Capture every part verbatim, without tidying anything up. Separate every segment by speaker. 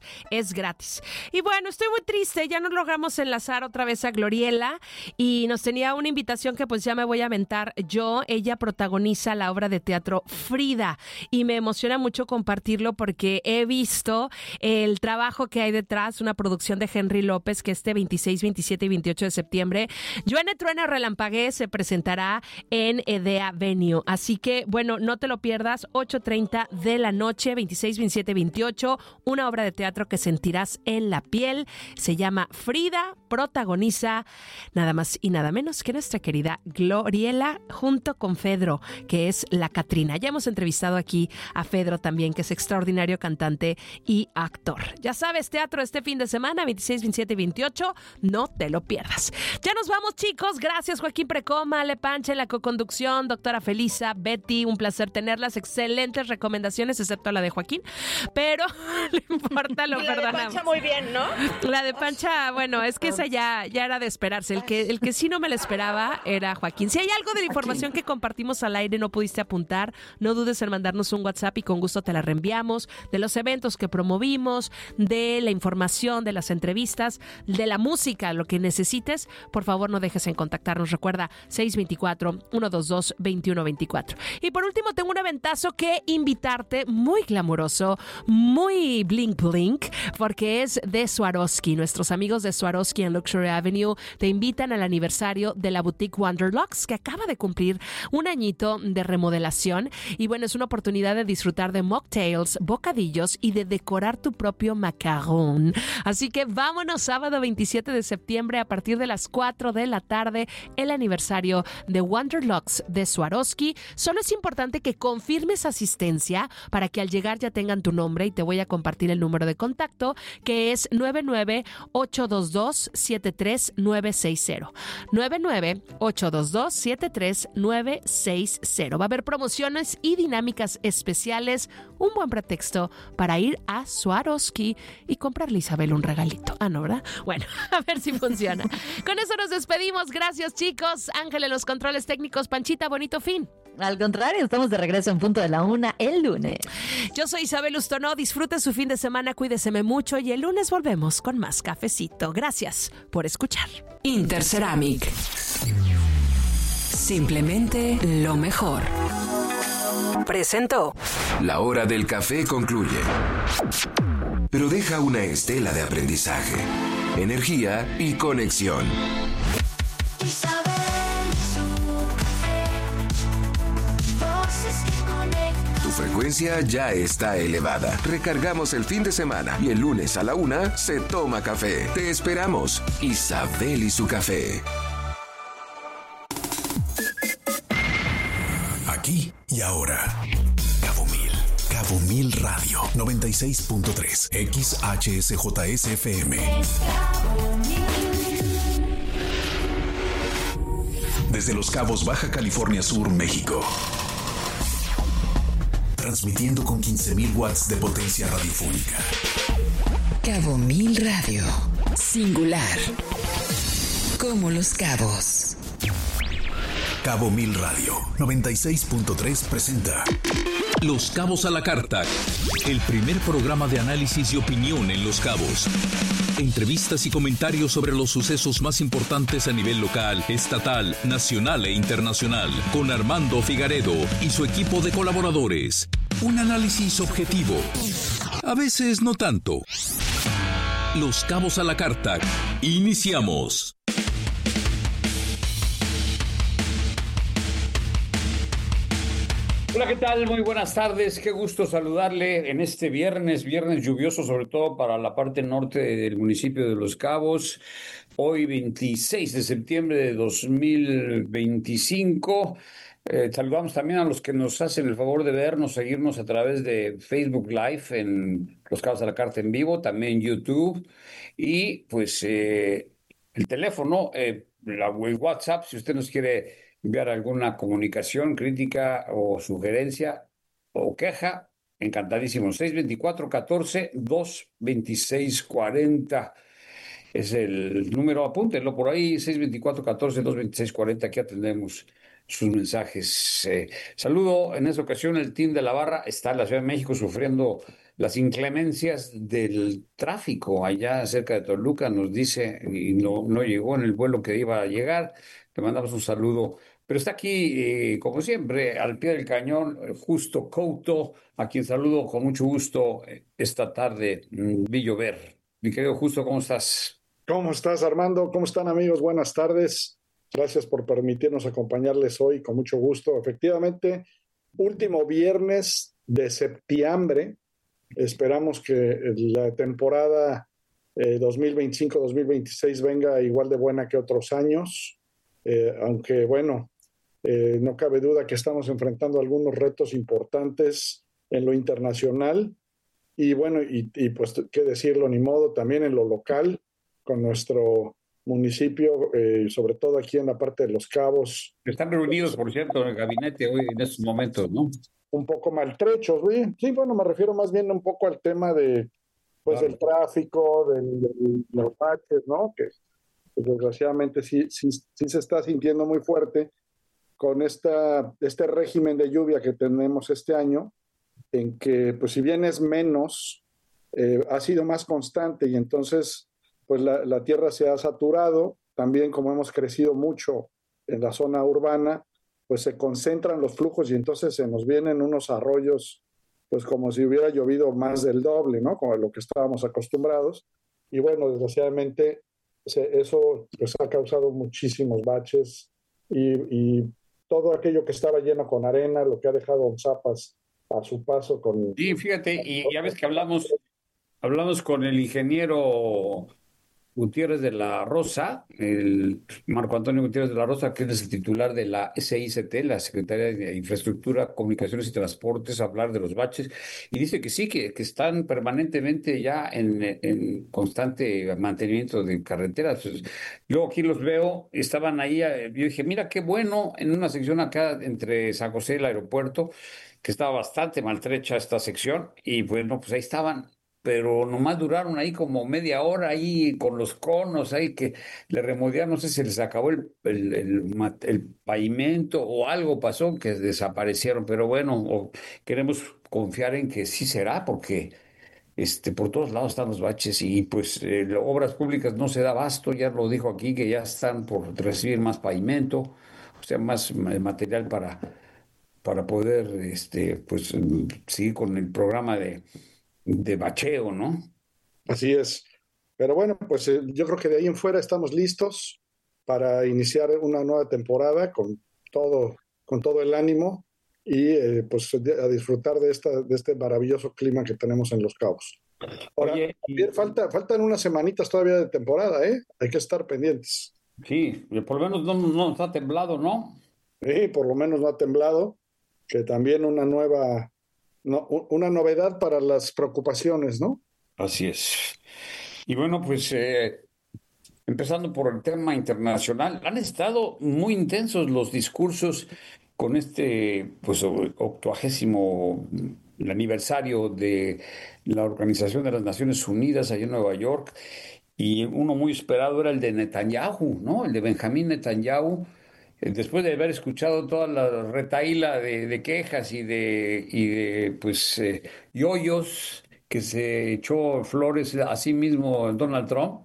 Speaker 1: es gratis. Y bueno, estoy muy triste, ya nos logramos enlazar otra vez a Gloriela y nos tenía una invitación que pues ya me voy a aventar yo. Ella protagoniza la obra de teatro Frida y me emociona mucho compartirlo porque he visto el trabajo que hay detrás, una producción de Henry López que este veintiséis, veintisiete y veintiocho de septiembre, Lluene, Truene, Relampaguee se presentará en Edea Venue. Así que, bueno, no te lo pierdas, ocho treinta de la noche, veintiséis, veintisiete, veintiocho, una obra de teatro que sentirás en la piel. Se llama Frida, protagoniza nada más y nada menos que nuestra querida Gloriela junto con Fedro, que es la Catrina. Ya hemos entrevistado aquí a Fedro también, que es extraordinario cantante y actor. Ya sabes, teatro este fin de semana, veintiséis, veintisiete y veintiocho, no te lo pierdas. Ya nos vamos, chicos. Gracias, Joaquín Precoma, Ale Pancha en la coconducción, doctora Felisa, Betty, un placer tenerlas. Excelentes recomendaciones, excepto la de Joaquín, pero no importa, lo
Speaker 2: y la
Speaker 1: perdonamos.
Speaker 2: de Pancha muy bien, ¿no?
Speaker 1: La de Pancha, bueno, es que esa ya, ya era de esperarse. El que, el que sí no me lo esperaba era Joaquín. Si hay algo de la información que compartimos al aire no pudiste apuntar, no dudes en mandarnos un WhatsApp y con gusto te la reenviamos, de los eventos que promovimos, de la información, de las entrevistas, de la música, lo que necesites, por favor no dejes en contactarnos. Recuerda, seis dos cuatro, uno dos dos, dos uno dos cuatro. Y por último, tengo un aventazo que invitarte, muy glamuroso, muy blink blink, porque es de Swarovski. Nuestros amigos de Swarovski en Luxury Avenue te invitan al aniversario de la boutique Wanderlux, que acaba de cumplir un añito de remodelación. Y bueno, es una oportunidad de disfrutar de mocktails, bocadillos y de decorar tu propio macarón. Así que vámonos, sábado veintisiete de septiembre a partir de las cuatro de la tarde, el aniversario de Wanderlux de Swarovski. Solo es importante que confirmes asistencia para que al llegar ya tengan tu nombre, y te voy a compartir el número de contacto, que es nueve nueve ocho dos dos, siete tres nueve seis cero. nueve nueve ocho dos dos, siete tres nueve seis cero. Va a haber promociones y dinámicas especiales, un buen pretexto para ir a Swarovski y comprarle a Isabel un regalito. Ah, ¿no, verdad? Bueno, a ver si funciona. Con eso nos despedimos. Gracias, chicos. Ángel en los controles técnicos. Panchita, bonito fin.
Speaker 3: Al contrario, estamos de regreso en punto de la una el lunes.
Speaker 1: Yo soy Isabel Ustonó. Disfrute su fin de semana, cuídeseme mucho y el lunes volvemos con más cafecito. Gracias por escuchar.
Speaker 4: Interceramic. Simplemente lo mejor. Presentó.
Speaker 5: La hora del café concluye, pero deja una estela de aprendizaje, energía y conexión. Tu frecuencia ya está elevada. Recargamos el fin de semana y el lunes a la una se toma café. Te esperamos. Isabel y su café.
Speaker 6: Aquí y ahora. Cabo Mil. Cabo Mil Radio noventa y seis punto tres. X H S J S F M. Desde Los Cabos, Baja California Sur, México. Transmitiendo con quince mil watts de potencia radiofónica.
Speaker 4: Cabo Mil Radio. Singular. Como Los Cabos.
Speaker 6: Cabo Mil Radio noventa y seis punto tres presenta
Speaker 7: Los Cabos a la Carta, el primer programa de análisis y opinión en Los Cabos. Entrevistas y comentarios sobre los sucesos más importantes a nivel local, estatal, nacional e internacional, con Armando Figaredo y su equipo de colaboradores. Un análisis objetivo, a veces no tanto. Los Cabos a la Carta. Iniciamos.
Speaker 8: Hola, ¿qué tal? Muy buenas tardes. Qué gusto saludarle en este viernes, viernes lluvioso, sobre todo para la parte norte del municipio de Los Cabos. Hoy, veintiséis de septiembre de dos mil veinticinco. Eh, saludamos también a los que nos hacen el favor de vernos, seguirnos a través de Facebook Live en Los Cabos a la Carta en vivo, también YouTube. Y pues eh, el teléfono, eh, la, el WhatsApp, si usted nos quiere enviar alguna comunicación, crítica o sugerencia o queja, encantadísimo. seis dos cuatro, catorce, dos veintiséis cuarenta es el número, apúntenlo por ahí, seis dos cuatro, catorce, dos veintiséis cuarenta, aquí atendemos sus mensajes. Eh, saludo en esta ocasión, el team de la barra está en la Ciudad de México sufriendo las inclemencias del tráfico allá cerca de Toluca, nos dice, y no, no llegó en el vuelo que iba a llegar. Le mandamos un saludo. Pero está aquí, eh, como siempre, al pie del cañón, eh, Justo Couto, a quien saludo con mucho gusto eh, esta tarde, mm, Villover. Mi querido Justo, ¿cómo estás?
Speaker 2: ¿Cómo estás, Armando? ¿Cómo están, amigos? Buenas tardes. Gracias por permitirnos acompañarles hoy con mucho gusto. Efectivamente, último viernes de septiembre. Esperamos que la temporada eh, dos mil veinticinco dos mil veintiséis venga igual de buena que otros años. Eh, aunque, bueno, eh, no cabe duda que estamos enfrentando algunos retos importantes en lo internacional. Y bueno, y, y pues qué decirlo, ni modo, también en lo local, con nuestro municipio, eh, sobre todo aquí en la parte de Los Cabos.
Speaker 8: Están reunidos, por cierto, en el gabinete hoy en estos momentos, ¿no?
Speaker 2: Un poco maltrechos, güey. Sí, bueno, me refiero más bien un poco al tema de, pues,
Speaker 8: Claro.
Speaker 2: del tráfico, del, del- de los baches, ¿no? Que pues, desgraciadamente sí, sí, sí se está sintiendo muy fuerte con esta, este régimen de lluvia que tenemos este año, en que, pues si bien es menos, eh, ha sido más constante y entonces, pues la, la tierra se ha saturado. También como hemos crecido mucho en la zona urbana, pues se concentran los flujos y entonces se nos vienen unos arroyos, pues como si hubiera llovido más del doble, ¿no? Como lo que estábamos acostumbrados. Y bueno, desgraciadamente se- eso pues ha causado muchísimos baches y, y todo aquello que estaba lleno con arena, lo que ha dejado zapas a su paso con...
Speaker 8: Sí, fíjate, y ya ves que hablamos, hablamos con el ingeniero Gutiérrez de la Rosa, el Marco Antonio Gutiérrez de la Rosa, que es el titular de la S I C T, la Secretaría de Infraestructura, Comunicaciones y Transportes, a hablar de los baches, y dice que sí, que, que están permanentemente ya en, en constante mantenimiento de carreteras. Pues, yo aquí los veo, estaban ahí, eh, yo dije, mira qué bueno, en una sección acá entre San José y el aeropuerto, que estaba bastante maltrecha esta sección, y bueno, pues ahí estaban, pero nomás duraron ahí como media hora ahí con los conos ahí que le remodelaron, no sé si se les acabó el, el, el ma- el pavimento o algo pasó que desaparecieron, pero bueno, o queremos confiar en que sí será, porque este, por todos lados están los baches y pues eh, las obras públicas no se da abasto, ya lo dijo aquí que ya están por recibir más pavimento, o sea, más eh, material para, para poder este, pues, mm, seguir con el programa de de bacheo, ¿no?
Speaker 2: Así es. Pero bueno, pues eh, yo creo que de ahí en fuera estamos listos para iniciar una nueva temporada con todo, con todo el ánimo y eh, pues de- a disfrutar de esta, de este maravilloso clima que tenemos en Los Cabos. Ahora,
Speaker 8: Oye, y-
Speaker 2: también falta, faltan unas semanitas todavía de temporada, ¿eh? Hay que estar pendientes.
Speaker 8: sí, por lo menos no, no está temblado, ¿no?
Speaker 2: Sí, por lo menos no ha temblado, que también una nueva, no, u- una novedad para las preocupaciones, ¿no?
Speaker 8: Así es. Y bueno, pues eh, empezando por el tema internacional, han estado muy intensos los discursos con este, pues, o- octuagésimo mm, aniversario de la Organización de las Naciones Unidas allá en Nueva York. Y uno muy esperado era el de Netanyahu, ¿no? El de Benjamín Netanyahu. Eh, Después de haber escuchado toda la retaíla de, de quejas y de, y de pues, eh, yoyos que se echó flores a sí mismo Donald Trump,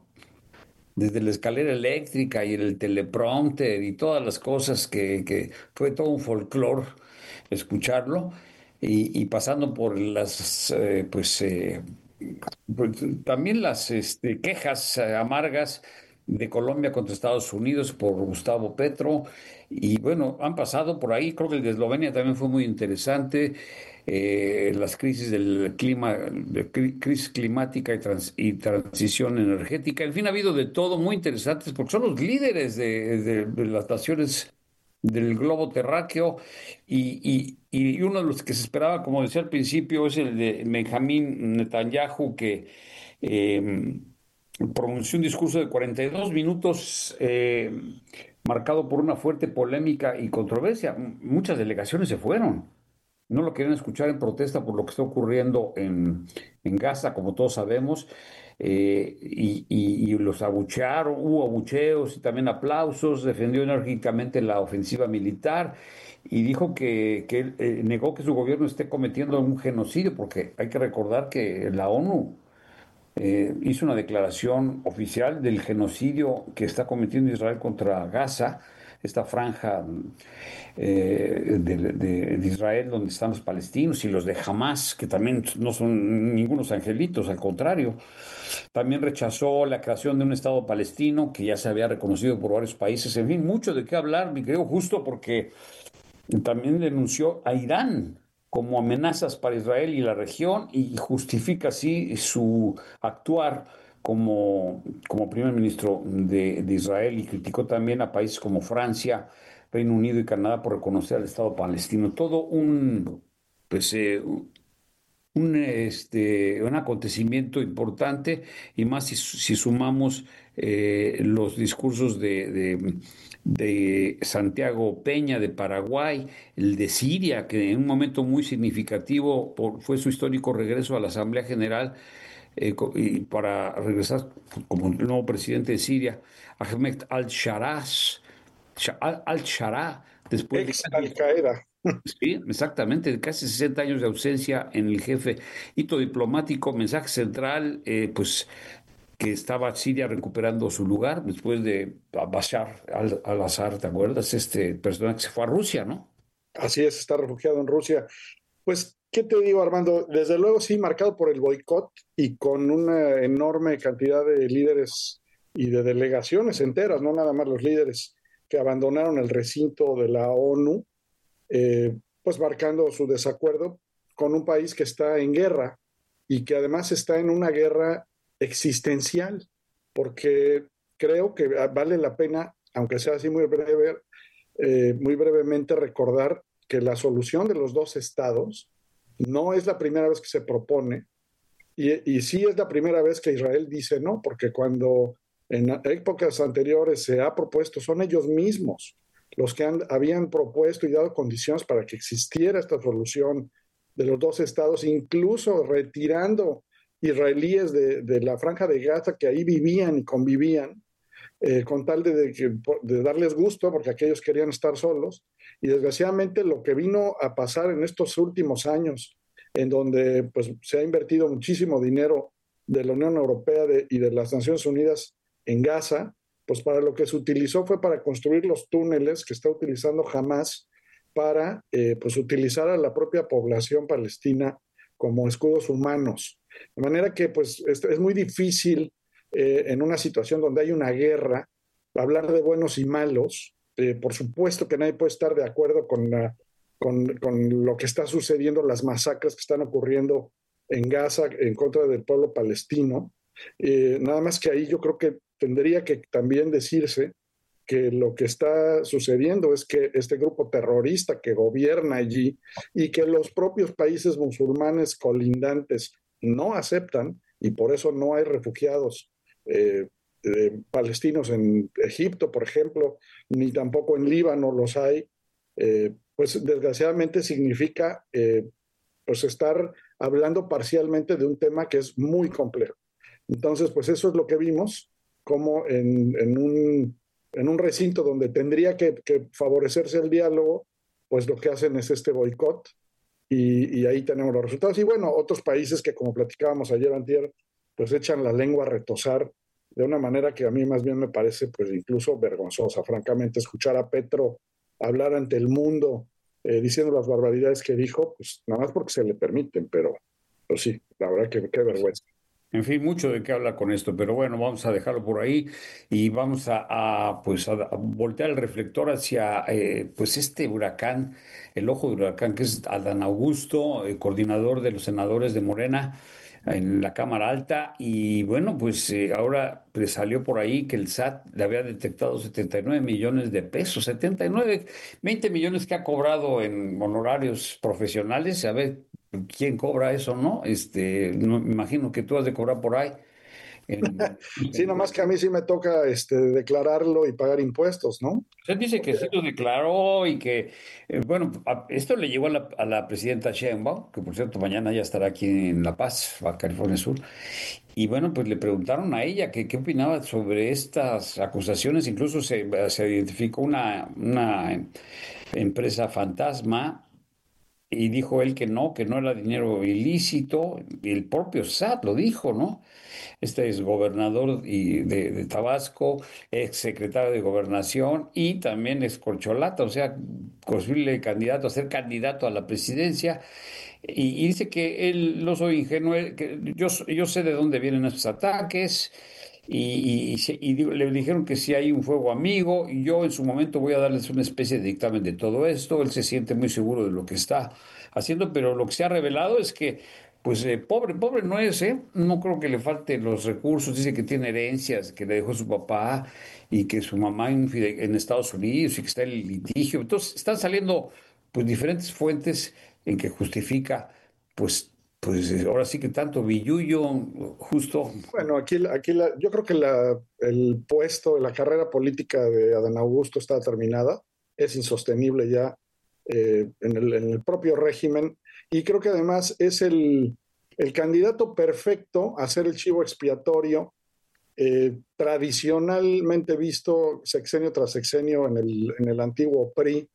Speaker 8: desde la escalera eléctrica y el teleprompter y todas las cosas que, que fue todo un folclore escucharlo, y, y pasando por las, eh, pues, eh, pues, también las este, quejas eh, amargas de Colombia contra Estados Unidos por Gustavo Petro. Y bueno, han pasado por ahí, creo que el de Eslovenia también fue muy interesante, eh, las crisis del clima, de cri- crisis climática y, trans- y transición energética. En fin, ha habido de todo muy interesantes porque son los líderes de, de- de las naciones del globo terráqueo, y, y- y uno de los que se esperaba, como decía al principio, es el de Benjamín Netanyahu, que eh, pronunció un discurso de cuarenta y dos minutos, eh, marcado por una fuerte polémica y controversia. M- Muchas delegaciones se fueron. no lo querían escuchar en protesta por lo que está ocurriendo en, en Gaza, como todos sabemos, eh, y, y, y los abuchearon, hubo abucheos y también aplausos, defendió enérgicamente la ofensiva militar y dijo que, que él, eh, negó que su gobierno esté cometiendo un genocidio, porque hay que recordar que la ONU eh, hizo una declaración oficial del genocidio que está cometiendo Israel contra Gaza, esta franja eh, de, de, de Israel donde están los palestinos y los de Hamas, que también no son ningunos angelitos, al contrario. También rechazó la creación de un Estado palestino que ya se había reconocido por varios países. En fin, mucho de qué hablar, mi querido Justo, porque también denunció a Irán como amenazas para Israel y la región y justifica así su actuar como, como primer ministro de, de Israel, y criticó también a países como Francia, Reino Unido y Canadá por reconocer al Estado palestino. Todo un, pues, eh, un, este, un acontecimiento importante, y más si, si sumamos eh, los discursos de, de, de Santiago Peña de Paraguay, el de Siria, que en un momento muy significativo por, fue su histórico regreso a la Asamblea General, eh, y para regresar como el nuevo presidente de Siria, Ahmed al-Sharaa, al-Sharaa, después
Speaker 2: Ex
Speaker 8: de...
Speaker 2: Al-Qaeda.
Speaker 8: Sí, exactamente, casi sesenta años de ausencia en el jefe. Hito diplomático, mensaje central, eh, pues que estaba Siria recuperando su lugar después de Bashar al-Assad, ¿te acuerdas? Este personaje que se fue a Rusia, ¿no?
Speaker 2: Así es, está refugiado en Rusia. Pues, ¿qué te digo, Armando? Desde luego sí, marcado por el boicot y con una enorme cantidad de líderes y de delegaciones enteras, no nada más los líderes que abandonaron el recinto de la ONU, eh, pues marcando su desacuerdo con un país que está en guerra y que además está en una guerra existencial, porque creo que vale la pena, aunque sea así muy breve, eh, muy brevemente, recordar que la solución de los dos estados no es la primera vez que se propone, y, y sí es la primera vez que Israel dice no, porque cuando en épocas anteriores se ha propuesto, son ellos mismos los que han, habían propuesto y dado condiciones para que existiera esta solución de los dos estados, incluso retirando israelíes de, de la franja de Gaza que ahí vivían y convivían, eh, con tal de, de, de darles gusto, porque aquellos querían estar solos. Y desgraciadamente lo que vino a pasar en estos últimos años, en donde pues, se ha invertido muchísimo dinero de la Unión Europea de, y de las Naciones Unidas en Gaza, pues para lo que se utilizó fue para construir los túneles que está utilizando Hamas para eh, pues utilizar a la propia población palestina como escudos humanos. De manera que pues es, es muy difícil eh, en una situación donde hay una guerra hablar de buenos y malos. Eh, por supuesto que nadie puede estar de acuerdo con, la, con, con lo que está sucediendo, las masacres que están ocurriendo en Gaza en contra del pueblo palestino. Eh, nada más que ahí yo creo que tendría que también decirse que lo que está sucediendo es que este grupo terrorista que gobierna allí y que los propios países musulmanes colindantes no aceptan, y por eso no hay refugiados eh, eh, palestinos en Egipto, por ejemplo, ni tampoco en Líbano los hay, eh, pues desgraciadamente significa eh, pues estar hablando parcialmente de un tema que es muy complejo. Entonces, pues eso es lo que vimos, como en, en, un, en un recinto donde tendría que, que favorecerse el diálogo, pues lo que hacen es este boicot, y, y ahí tenemos los resultados. Y bueno, otros países que, como platicábamos ayer antier, pues echan la lengua a retozar de una manera que a mí más bien me parece pues incluso vergonzosa, francamente. Escuchar a Petro hablar ante el mundo eh, diciendo las barbaridades que dijo, pues nada más porque se le permiten, pero pues sí, la verdad que qué vergüenza.
Speaker 8: En fin, mucho de qué hablar con esto, pero bueno, vamos a dejarlo por ahí y vamos a, a, pues a, a voltear el reflector hacia eh, pues este huracán, el ojo del huracán, que es Adán Augusto, el coordinador de los senadores de Morena en la Cámara Alta. Y bueno, pues eh, ahora pues, salió por ahí que el S A T le había detectado setenta y nueve millones de pesos, setenta y nueve, veinte millones que ha cobrado en honorarios profesionales. A ver quién cobra eso, ¿no? Este, no, me imagino que tú has de cobrar por ahí. En,
Speaker 2: Sí, nomás que a mí sí me toca este, declararlo y pagar impuestos, ¿no?
Speaker 8: Usted dice que sí lo declaró y que, eh, bueno, a- esto le llegó a la, a la presidenta Sheinbaum, que por cierto mañana ya estará aquí en La Paz, Baja California Sur, y bueno, pues le preguntaron a ella que qué opinaba sobre estas acusaciones, incluso se, se identificó una, una empresa fantasma y dijo él que no, que no era dinero ilícito, y el propio S A T lo dijo, ¿no? Este es gobernador y de, de Tabasco, ex secretario de Gobernación y también ex corcholata, o sea, posible candidato a ser candidato a la presidencia. Y, y dice que él, no soy ingenuo, él- que yo, yo sé de dónde vienen estos ataques. Y, y, se- y digo- le dijeron que si hay un fuego amigo, y yo en su momento voy a darles una especie de dictamen de todo esto. Él se siente muy seguro de lo que está haciendo, pero lo que se ha revelado es que pues eh, pobre, pobre no es, ¿eh? No creo que le falte los recursos. Dice que tiene herencias que le dejó su papá y que su mamá en, fide- en Estados Unidos y que está en el litigio. Entonces están saliendo pues diferentes fuentes en que justifica pues, pues eh, ahora sí que tanto billullo justo.
Speaker 2: Bueno, aquí, aquí la, yo creo que la, el puesto, la carrera política de Adán Augusto está terminada, es insostenible ya eh, en el, en el propio régimen y creo que además es el, el candidato perfecto a ser el chivo expiatorio eh, tradicionalmente visto sexenio tras sexenio en el, en el antiguo P R I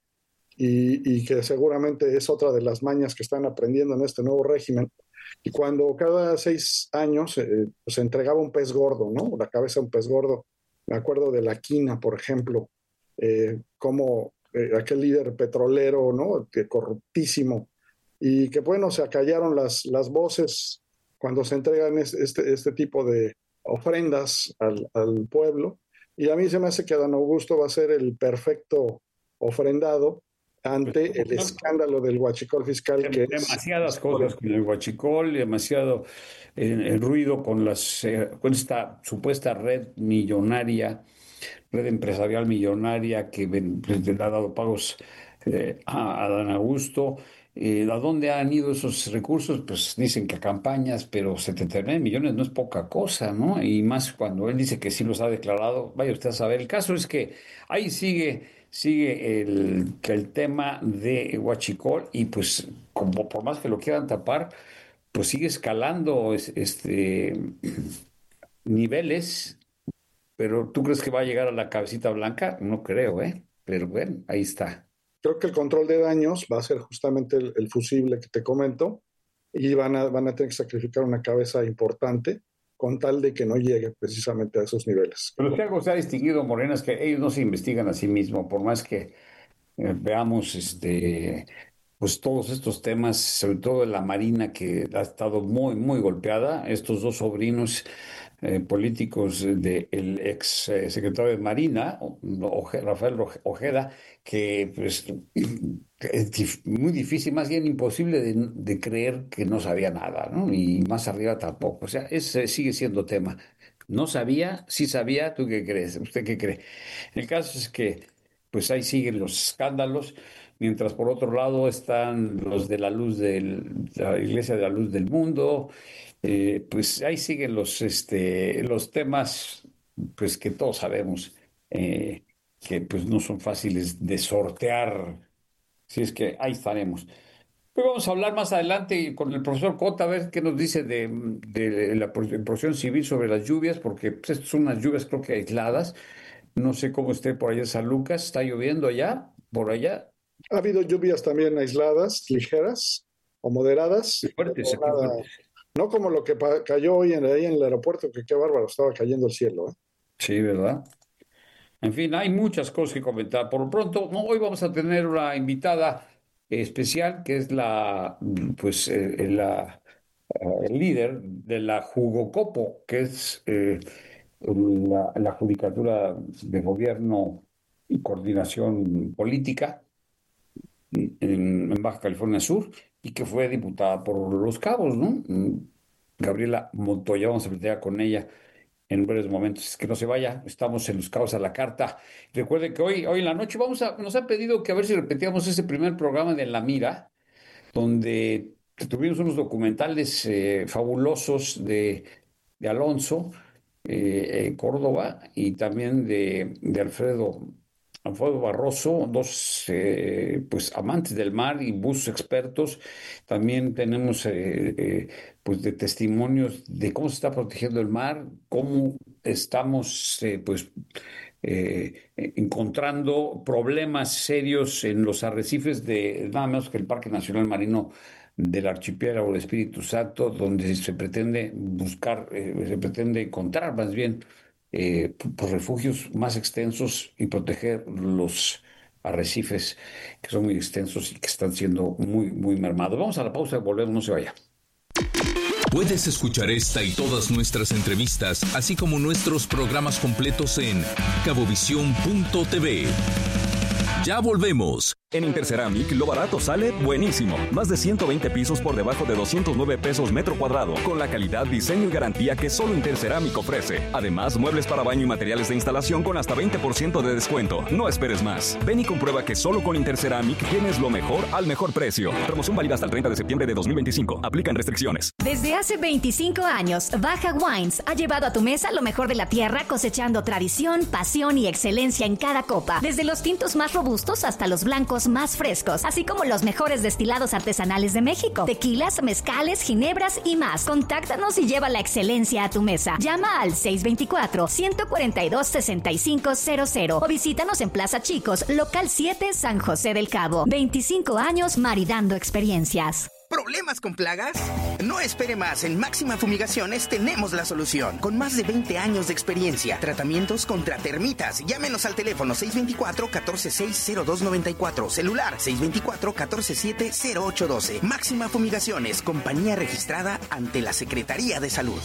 Speaker 2: y, y que seguramente es otra de las mañas que están aprendiendo en este nuevo régimen. Y cuando cada seis años eh, se entregaba un pez gordo, ¿no? La cabeza de un pez gordo. Me acuerdo de la quina, por ejemplo, eh, como eh, aquel líder petrolero, ¿no? Que corruptísimo. Y que bueno, se acallaron las, las voces cuando se entregan es- este, este tipo de ofrendas al, al pueblo. Y a mí se me hace que Adán Augusto va a ser el perfecto ofrendado ante el escándalo del huachicol fiscal que es
Speaker 8: Demasiadas cosas con el huachicol, demasiado eh, el ruido con las eh, con esta supuesta red millonaria, red empresarial millonaria que ven- pues, le ha dado pagos eh, a Adán Augusto. Eh, ¿a dónde han ido esos recursos? Pues dicen que a campañas, pero setenta y nueve millones no es poca cosa, ¿no? Y más cuando él dice que sí los ha declarado, vaya usted a saber. El caso es que ahí sigue, sigue el, que el tema de Huachicol y pues como por más que lo quieran tapar, pues sigue escalando es- este, niveles, pero ¿tú crees que va a llegar a la cabecita blanca? No creo, ¿eh? Pero bueno, ahí está.
Speaker 2: creo que el control de daños va a ser justamente el, el fusible que te comento y van a, van a tener que sacrificar una cabeza importante con tal de que no llegue precisamente a esos niveles.
Speaker 8: Pero si algo se ha distinguido, Morena, es que ellos no se investigan a sí mismos, por más que eh, veamos este, pues todos estos temas, sobre todo de la Marina, que ha estado muy, muy golpeada, estos dos sobrinos eh, políticos del ex eh, secretario de Marina, o- Oje- Rafael Roje- Ojeda, que pues es dif- muy difícil, más bien imposible de, de creer que no sabía nada, ¿no? Y más arriba tampoco. O sea, ese sigue siendo tema. No sabía, sí sabía, ¿tú qué crees? ¿Usted qué cree? El caso es que pues ahí siguen los escándalos, mientras por otro lado están los de la luz del, la Iglesia de la Luz del Mundo, eh, pues ahí siguen los, este, los temas pues que todos sabemos eh, que pues no son fáciles de sortear, si es que ahí estaremos. Hoy vamos a hablar más adelante con el profesor Cota, a ver qué nos dice de, de la pro- protección civil sobre las lluvias, porque pues, estas son unas lluvias creo que aisladas. No sé cómo esté por allá en San Lucas. ¿Está lloviendo allá? ¿Por allá?
Speaker 2: Ha habido lluvias también aisladas, ligeras o moderadas,
Speaker 8: Qué fuertes,
Speaker 2: pero
Speaker 8: qué
Speaker 2: nada,
Speaker 8: fuertes.
Speaker 2: no como lo que pa- cayó hoy en, ahí en el aeropuerto, que qué bárbaro, estaba cayendo el cielo, ¿eh?
Speaker 8: Sí, ¿verdad? En fin, hay muchas cosas que comentar. Por lo pronto, no, hoy vamos a tener una invitada especial que es la, pues, eh, la, eh, el líder de la Jugocopo, que es eh, la, la Judicatura de Gobierno y Coordinación Política en, en Baja California Sur y que fue diputada por Los Cabos, ¿no? Mm, Gabriela Montoya, vamos a platicar con ella en breves momentos. Que no se vaya, estamos en Los Cabos a la carta. Recuerden que hoy, hoy en la noche vamos a, nos ha pedido que a ver si repetíamos ese primer programa de La Mira, donde tuvimos unos documentales eh, fabulosos de, de Alonso eh, Córdoba y también de, de Alfredo, Alfredo Barroso, dos eh, pues amantes del mar y buzos expertos. También tenemos eh, eh, pues de testimonios de cómo se está protegiendo el mar, cómo estamos eh, pues eh, encontrando problemas serios en los arrecifes de nada menos que el Parque Nacional Marino del Archipiélago del Espíritu Santo, donde se pretende buscar, eh, se pretende encontrar más bien eh, por refugios más extensos y proteger los arrecifes que son muy extensos y que están siendo muy, muy mermados. Vamos a la pausa y volvemos, no se vaya.
Speaker 7: Puedes escuchar esta y todas nuestras entrevistas, así como nuestros programas completos en cabovisión punto t v. Ya volvemos.
Speaker 9: En Interceramic, lo barato sale buenísimo. Más de ciento veinte pisos por debajo de doscientos nueve pesos metro cuadrado, con la calidad, diseño y garantía que solo Interceramic ofrece. Además, muebles para baño y materiales de instalación con hasta veinte por ciento de descuento. No esperes más. Ven y comprueba que solo con Interceramic tienes lo mejor al mejor precio. Promoción válida hasta el treinta de septiembre de dos mil veinticinco. Aplican restricciones.
Speaker 10: Desde hace veinticinco años, Baja Wines ha llevado a tu mesa lo mejor de la tierra, cosechando tradición, pasión y excelencia en cada copa. Desde los tintos más robustos hasta los blancos más frescos, así como los mejores destilados artesanales de México, tequilas, mezcales, ginebras y más. Contáctanos y lleva la excelencia a tu mesa. Llama al seis dos cuatro, uno cuatro dos, seis cinco cero cero o visítanos en Plaza Chicos, local siete, San José del Cabo. veinticinco años maridando experiencias.
Speaker 11: ¿Problemas con plagas? No espere más. En Máxima Fumigaciones tenemos la solución. Con más de veinte años de experiencia. Tratamientos contra termitas. Llámenos al teléfono seis dos cuatro, uno cuatro seis, cero dos nueve cuatro. Celular seis dos cuatro, uno cuatro siete, cero ocho uno dos. Máxima Fumigaciones. Compañía registrada ante la Secretaría de Salud.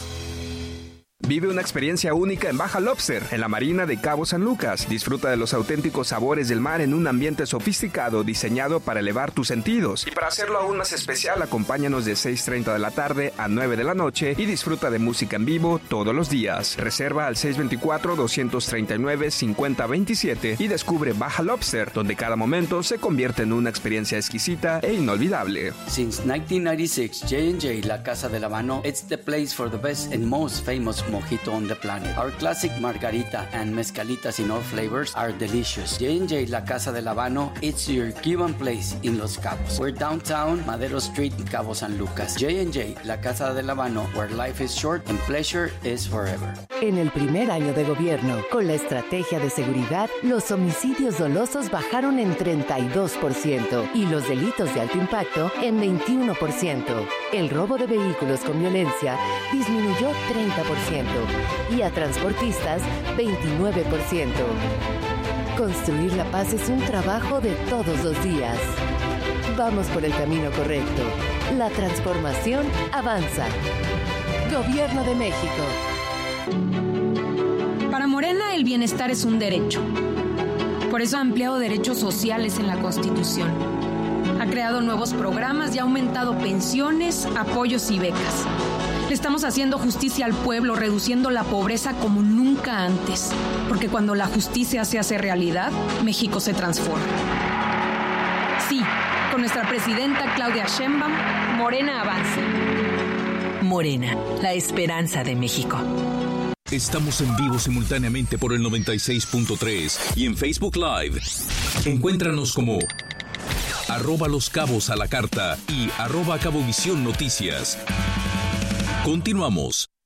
Speaker 12: Vive una experiencia única en Baja Lobster, en la Marina de Cabo San Lucas. Disfruta de los auténticos sabores del mar en un ambiente sofisticado diseñado para elevar tus sentidos. Y para hacerlo aún más especial, acompáñanos de seis treinta de la tarde a nueve de la noche y disfruta de música en vivo todos los días. Reserva al seis dos cuatro, dos tres nueve, cinco cero dos siete y descubre Baja Lobster, donde cada momento se convierte en una experiencia exquisita e inolvidable.
Speaker 13: Since nineteen ninety-six, J and J, La Casa del Habano, it's the place for the best and most famous mojito on the planet. Our classic margarita and mezcalitas in all flavors are delicious. J and J, La Casa del Habano, it's your Cuban place in Los Cabos. We're downtown, Madero Street, Cabo San Lucas. J and J, La Casa del Habano, where life is short and pleasure is forever.
Speaker 14: En el primer año de gobierno, con la estrategia de seguridad, los homicidios dolosos bajaron en treinta y dos por ciento y los delitos de alto impacto en veintiuno por ciento. El robo de vehículos con violencia disminuyó treinta por ciento y a transportistas veintinueve por ciento. Construir la paz es un trabajo de todos los días. Vamos por el camino correcto. La transformación avanza. Gobierno de México.
Speaker 15: Para Morena, el bienestar es un derecho. Por eso ha ampliado derechos sociales en la Constitución. Ha creado nuevos programas y ha aumentado pensiones, apoyos y becas. Le estamos haciendo justicia al pueblo, reduciendo la pobreza como nunca antes. Porque cuando la justicia se hace realidad, México se transforma. Sí, con nuestra presidenta Claudia Sheinbaum, Morena avanza.
Speaker 4: Morena, la esperanza de México.
Speaker 7: Estamos en vivo simultáneamente por el noventa y seis punto tres y en Facebook Live. Encuéntranos como arroba Los Cabos a la Carta y arroba Cabovisión Noticias. Continuamos.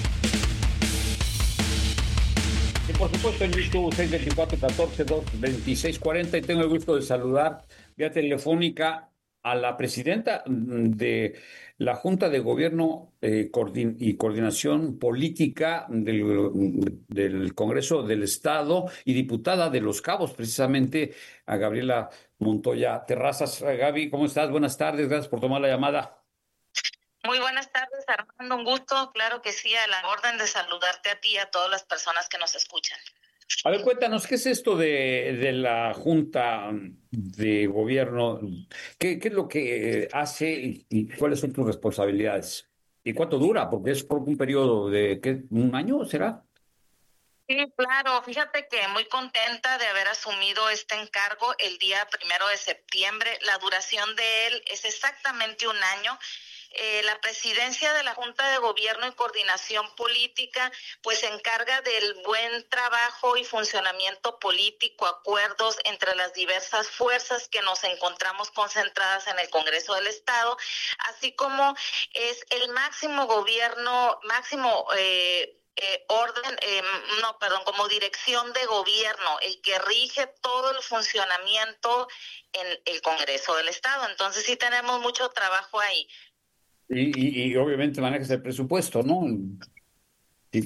Speaker 8: Y por supuesto en YouTube seis dos cuatro, uno cuatro dos, dos seis cuatro cero y tengo el gusto de saludar vía telefónica a la presidenta de la Junta de Gobierno eh, coordin- y Coordinación Política del, del Congreso del Estado y diputada de Los Cabos, precisamente a Gabriela Montoya Terrazas. Gaby, ¿cómo estás? Buenas tardes, gracias por tomar la llamada.
Speaker 16: Muy buenas tardes, Armando, un gusto, claro que sí, a la orden de saludarte a ti y a todas las personas que nos escuchan.
Speaker 8: A ver, cuéntanos, ¿qué es esto de, de la Junta de Gobierno? ¿Qué, qué es lo que hace y, y cuáles son tus responsabilidades? ¿Y cuánto dura? Porque es por un periodo de, ¿qué, un año será?
Speaker 16: Sí, claro, fíjate que muy contenta de haber asumido este encargo el día primero de septiembre. La duración de él es exactamente un año. Eh, la presidencia de la Junta de Gobierno y Coordinación Política pues se encarga del buen trabajo y funcionamiento político, acuerdos entre las diversas fuerzas que nos encontramos concentradas en el Congreso del Estado, así como es el máximo gobierno, máximo eh, Eh, orden, eh, no, perdón, como dirección de gobierno, el que rige todo el funcionamiento en el Congreso del Estado. Entonces sí tenemos mucho trabajo ahí.
Speaker 8: Y, y, y obviamente manejas el presupuesto, ¿no? Sí.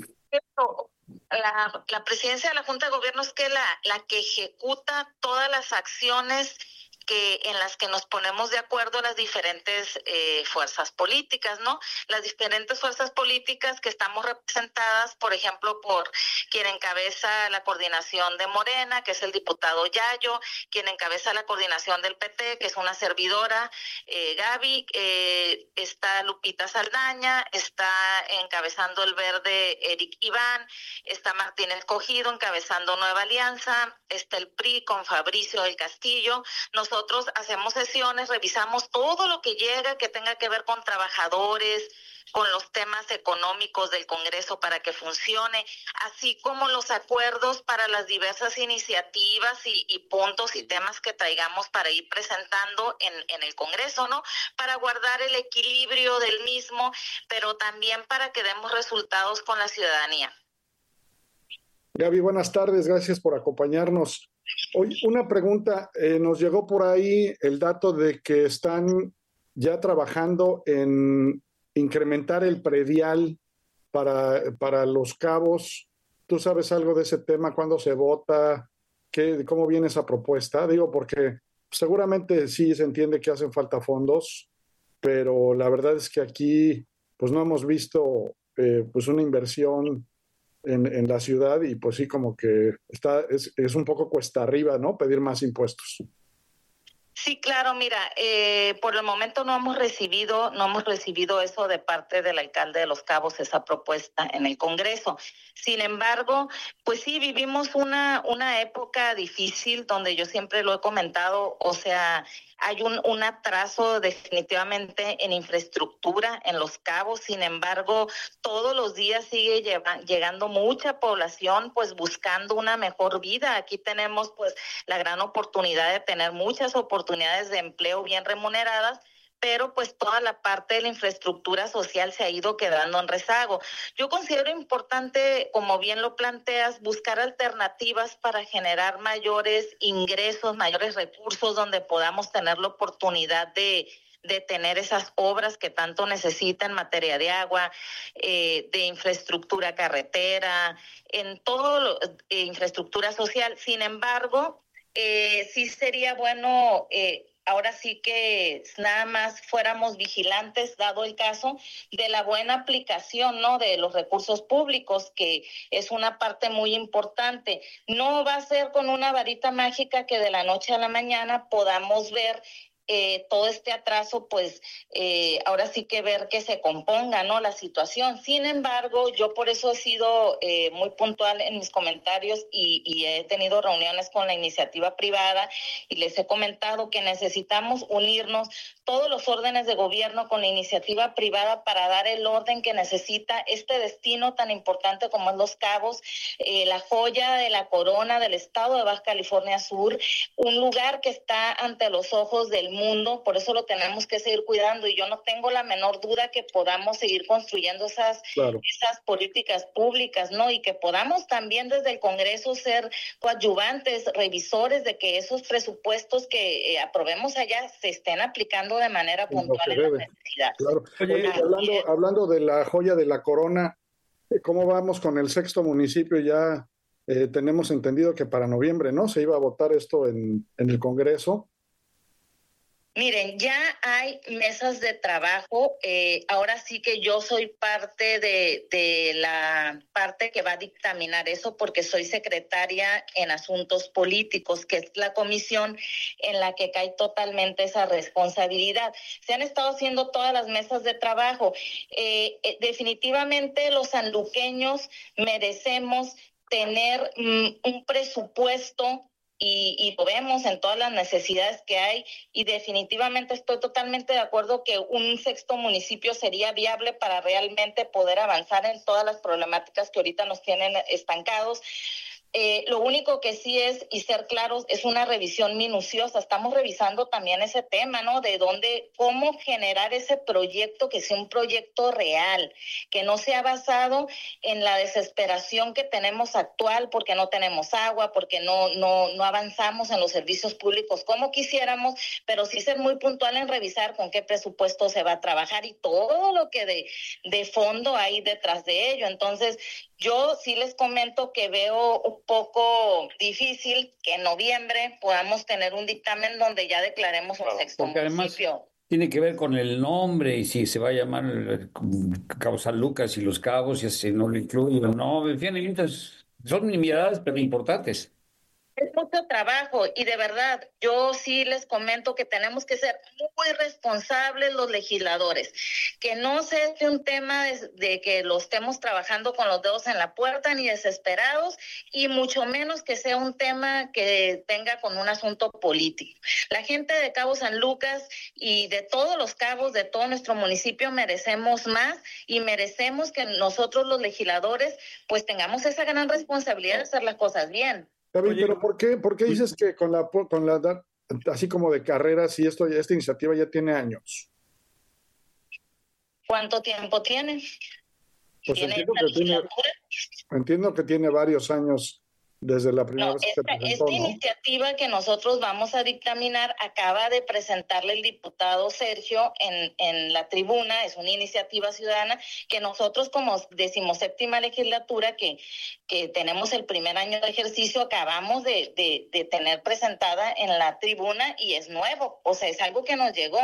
Speaker 16: La, la presidencia de la Junta de Gobierno es que la, la que ejecuta todas las acciones que en las que nos ponemos de acuerdo las diferentes eh, fuerzas políticas, ¿no? Las diferentes fuerzas políticas que estamos representadas, por ejemplo, por quien encabeza la coordinación de Morena, que es el diputado Yayo, quien encabeza la coordinación del P T, que es una servidora, eh, Gaby, eh, está Lupita Saldaña, está encabezando el Verde Eric Iván, está Martínez Cogido encabezando Nueva Alianza, está el P R I con Fabricio del Castillo. Nosotros Nosotros hacemos sesiones, revisamos todo lo que llega que tenga que ver con trabajadores, con los temas económicos del Congreso para que funcione, así como los acuerdos para las diversas iniciativas y, y puntos y temas que traigamos para ir presentando en, en el Congreso, ¿no? Para guardar el equilibrio del mismo, pero también para que demos resultados con la ciudadanía.
Speaker 2: Gaby, buenas tardes, gracias por acompañarnos. Hoy una pregunta, eh, nos llegó por ahí el dato de que están ya trabajando en incrementar el predial para, para Los Cabos. ¿Tú sabes algo de ese tema? ¿Cuándo se vota? ¿Qué, cómo viene esa propuesta? Digo, porque seguramente sí se entiende que hacen falta fondos, pero la verdad es que aquí pues no hemos visto eh, pues una inversión En, en la ciudad y pues sí como que está es, es un poco cuesta arriba, ¿no? Pedir más impuestos.
Speaker 16: Sí, claro, mira, eh, por el momento no hemos recibido, no hemos recibido eso de parte del alcalde de Los Cabos, esa propuesta en el Congreso. Sin embargo, pues sí, vivimos una, una época difícil donde yo siempre lo he comentado, o sea, hay un, un atraso definitivamente en infraestructura en Los Cabos. Sin embargo, todos los días sigue lleva, llegando mucha población pues buscando una mejor vida. Aquí tenemos pues la gran oportunidad de tener muchas oportunidades de empleo bien remuneradas, pero pues toda la parte de la infraestructura social se ha ido quedando en rezago. Yo considero importante, como bien lo planteas, buscar alternativas para generar mayores ingresos, mayores recursos donde podamos tener la oportunidad de de tener esas obras que tanto necesita en materia de agua, eh, de infraestructura carretera, en todo lo, eh, infraestructura social. Sin embargo, eh, sí sería bueno eh, ahora sí que nada más fuéramos vigilantes, dado el caso, de la buena aplicación, ¿no?, de los recursos públicos, que es una parte muy importante. No va a ser con una varita mágica que de la noche a la mañana podamos ver Eh, todo este atraso, pues eh, ahora sí que ver que se componga, ¿no?, la situación. Sin embargo, yo por eso he sido eh, muy puntual en mis comentarios y, y he tenido reuniones con la iniciativa privada y les he comentado que necesitamos unirnos todos los órdenes de gobierno con la iniciativa privada para dar el orden que necesita este destino tan importante como es Los Cabos, eh, la joya de la corona del estado de Baja California Sur, un lugar que está ante los ojos del mundo, por eso lo tenemos que seguir cuidando, y yo no tengo la menor duda que podamos seguir construyendo esas, claro. esas políticas públicas, ¿no? Y que podamos también desde el Congreso ser coadyuvantes, revisores de que esos presupuestos que eh, aprobemos allá se estén aplicando de manera puntual en las necesidades.
Speaker 2: Claro. Oye, hablando, hablando de la joya de la corona, ¿cómo vamos con el sexto municipio? Ya eh, tenemos entendido que para noviembre, ¿no?, se iba a votar esto en, en el Congreso.
Speaker 16: Miren, ya hay mesas de trabajo. Eh, ahora sí que yo soy parte de, de la parte que va a dictaminar eso, porque soy secretaria en asuntos políticos, que es la comisión en la que cae totalmente esa responsabilidad. Se han estado haciendo todas las mesas de trabajo. Eh, eh, definitivamente los sanluqueños merecemos tener mm, un presupuesto Y, y lo vemos en todas las necesidades que hay, y definitivamente estoy totalmente de acuerdo que un sexto municipio sería viable para realmente poder avanzar en todas las problemáticas que ahorita nos tienen estancados. Eh, lo único que sí es, y ser claros, es una revisión minuciosa. Estamos revisando también ese tema, ¿no? De dónde, cómo generar ese proyecto que sea un proyecto real, que no sea basado en la desesperación que tenemos actual porque no tenemos agua, porque no, no, no avanzamos en los servicios públicos como quisiéramos, pero sí ser muy puntual en revisar con qué presupuesto se va a trabajar y todo lo que de, de fondo hay detrás de ello. Entonces, yo sí les comento que veo un poco difícil que en noviembre podamos tener un dictamen donde ya declaremos un sexto
Speaker 8: Porque
Speaker 16: municipio.
Speaker 8: Además tiene que ver con el nombre y si se va a llamar eh, Cabo San Lucas y Los Cabos, y si no lo incluye o no. En fin, entonces, son nimiedades, pero importantes.
Speaker 16: Es mucho trabajo y de verdad, yo sí les comento que tenemos que ser muy responsables los legisladores, que no sea un tema de, de que lo estemos trabajando con los dedos en la puerta ni desesperados, y mucho menos que sea un tema que tenga con un asunto político. La gente de Cabo San Lucas y de todos los cabos de todo nuestro municipio merecemos más, y merecemos que nosotros los legisladores pues tengamos esa gran responsabilidad de hacer las cosas bien.
Speaker 2: David, pero ¿por qué, por qué dices que con la, con la, así como de carreras, y esto, esta iniciativa ya tiene años?
Speaker 16: ¿Cuánto tiempo tiene?
Speaker 2: Pues
Speaker 16: ¿Tiene
Speaker 2: entiendo que tiene, entiendo que tiene varios años desde la primera
Speaker 16: No,
Speaker 2: vez que
Speaker 16: esta,
Speaker 2: se presentó,
Speaker 16: esta
Speaker 2: ¿no?
Speaker 16: iniciativa que nosotros vamos a dictaminar acaba de presentarle el diputado Sergio en, en la tribuna. Es una iniciativa ciudadana que nosotros como decimoséptima legislatura que, que tenemos el primer año de ejercicio acabamos de, de, de tener presentada en la tribuna, y es nuevo, o sea, es algo que nos llegó.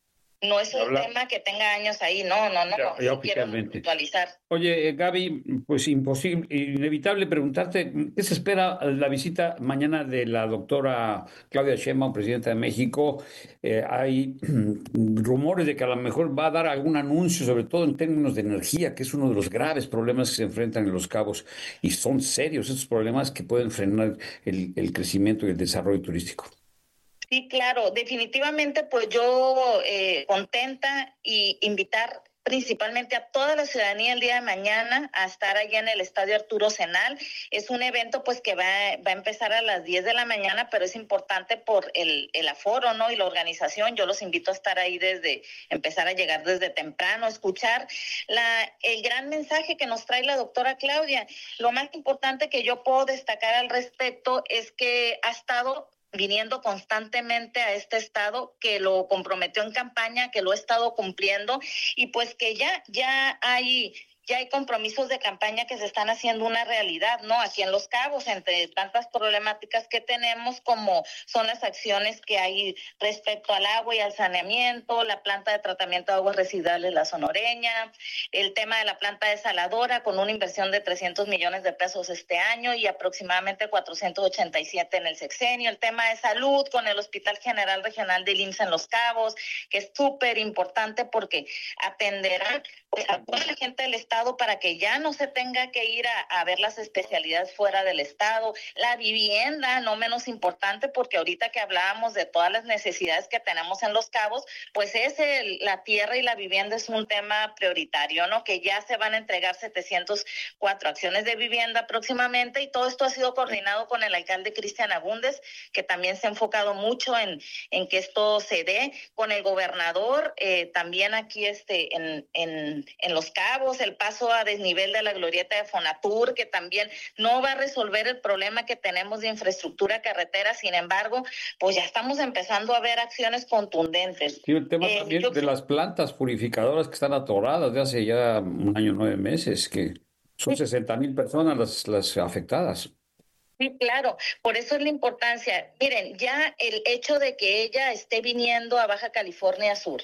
Speaker 16: No es un
Speaker 8: Habla.
Speaker 16: tema que tenga años ahí, no, no, no.
Speaker 8: Ya,
Speaker 16: sí
Speaker 8: ya
Speaker 16: quiero
Speaker 8: oficialmente.
Speaker 16: puntualizar.
Speaker 8: Oye, eh, Gaby, pues imposible, inevitable preguntarte, ¿qué se espera la visita mañana de la doctora Claudia Sheinbaum, presidenta de México? Eh, hay rumores de que a lo mejor va a dar algún anuncio, sobre todo en términos de energía, que es uno de los graves problemas que se enfrentan en Los Cabos, y son serios estos problemas que pueden frenar el, el crecimiento y el desarrollo turístico.
Speaker 16: Sí, claro, definitivamente pues yo eh, contenta, y invitar principalmente a toda la ciudadanía el día de mañana a estar allá en el Estadio Arturo Senal. Es un evento pues que va, va a empezar a las diez de la mañana, pero es importante por el, el aforo, ¿no? Y la organización. Yo los invito a estar ahí desde, empezar a llegar desde temprano, escuchar la, el gran mensaje que nos trae la doctora Claudia. Lo más importante que yo puedo destacar al respecto es que ha estado viniendo constantemente a este estado, que lo comprometió en campaña, que lo ha estado cumpliendo, y pues que ya, ya hay... Ya hay compromisos de campaña que se están haciendo una realidad, ¿no? Aquí en Los Cabos, entre tantas problemáticas que tenemos, como son las acciones que hay respecto al agua y al saneamiento, la planta de tratamiento de aguas residuales La Sonoreña, el tema de la planta desaladora con una inversión de trescientos millones de pesos este año y aproximadamente cuatrocientos ochenta y siete en el sexenio, el tema de salud con el Hospital General Regional del I M S S en Los Cabos, que es súper importante porque atenderá pues, a toda la gente del estado para que ya no se tenga que ir a, a ver las especialidades fuera del estado. La vivienda, no menos importante, porque ahorita que hablábamos de todas las necesidades que tenemos en Los Cabos, pues es el, la tierra y la vivienda es un tema prioritario, ¿no? Que ya se van a entregar setecientas cuatro acciones de vivienda próximamente, y todo esto ha sido coordinado con el alcalde Cristian Agúndez, que también se ha enfocado mucho en, en que esto se dé, con el gobernador, eh, también aquí este, en, en, en Los Cabos, el paso a desnivel de la glorieta de Fonatur, que también no va a resolver el problema que tenemos de infraestructura carretera. Sin embargo, pues ya estamos empezando a ver acciones contundentes.
Speaker 8: Sí, el tema
Speaker 16: Eh,
Speaker 8: también
Speaker 16: yo-
Speaker 8: de las plantas purificadoras que están atoradas de hace ya un año, nueve meses, que son sesenta mil personas las, las afectadas.
Speaker 16: Sí, claro, por eso es la importancia. Miren, ya el hecho de que ella esté viniendo a Baja California Sur,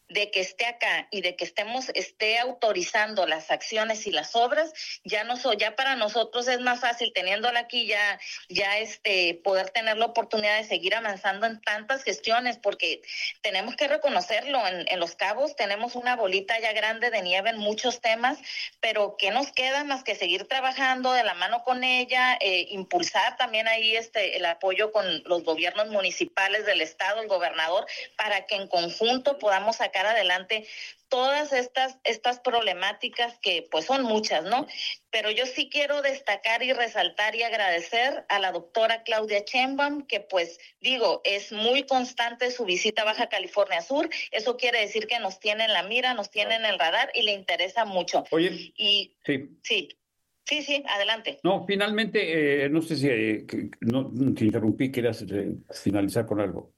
Speaker 16: de que esté acá y de que estemos esté autorizando las acciones y las obras, ya no so, ya para nosotros es más fácil teniéndola aquí ya ya este poder tener la oportunidad de seguir avanzando en tantas gestiones, porque tenemos que reconocerlo, en, en Los Cabos tenemos una bolita ya grande de nieve en muchos temas, pero ¿qué nos queda más que seguir trabajando de la mano con ella, eh, impulsar también ahí este el apoyo con los gobiernos municipales del estado, el gobernador, para que en conjunto podamos sacar adelante todas estas estas problemáticas que pues son muchas, ¿no? Pero yo sí quiero destacar y resaltar y agradecer a la doctora Claudia Sheinbaum, que pues digo, es muy constante su visita a Baja California Sur. Eso quiere decir que nos tiene en la mira, nos tiene en el radar y le interesa mucho.
Speaker 8: Oye,
Speaker 16: y
Speaker 8: sí.
Speaker 16: Sí. Sí, sí, adelante.
Speaker 8: No, finalmente, eh, no sé si eh, que, no, te interrumpí, querías eh, finalizar con algo.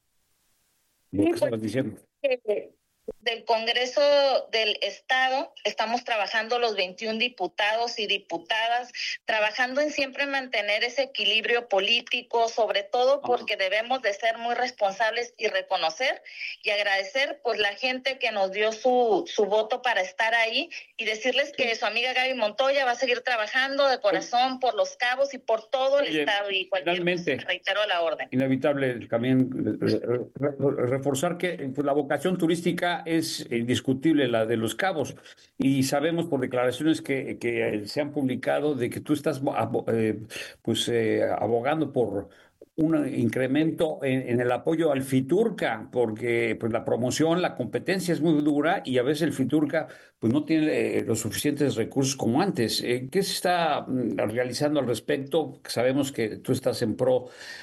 Speaker 8: Lo
Speaker 16: Sí,
Speaker 8: que estabas
Speaker 16: pues,
Speaker 8: diciendo.
Speaker 16: eh, del Congreso del Estado, estamos trabajando los veintiún diputados y diputadas, trabajando en siempre mantener ese equilibrio político, sobre todo porque debemos de ser muy responsables y reconocer y agradecer pues la gente que nos dio su, su voto para estar ahí y decirles que su amiga Gaby Montoya va a seguir trabajando de corazón por Los Cabos y por todo el
Speaker 8: Oye,
Speaker 16: Estado y cualquier
Speaker 8: finalmente,
Speaker 16: cosa, reitero la orden.
Speaker 8: Inevitable también re- re- reforzar que pues, la vocación turística es indiscutible, la de Los Cabos, y sabemos por declaraciones que, que se han publicado de que tú estás eh, pues eh, abogando por un incremento en, en el apoyo al FITURCA, porque pues la promoción, la competencia es muy dura y a veces el FITURCA pues no tiene eh, los suficientes recursos como antes. Eh, ¿Qué se está mm, realizando al respecto? Sabemos que tú estás en pro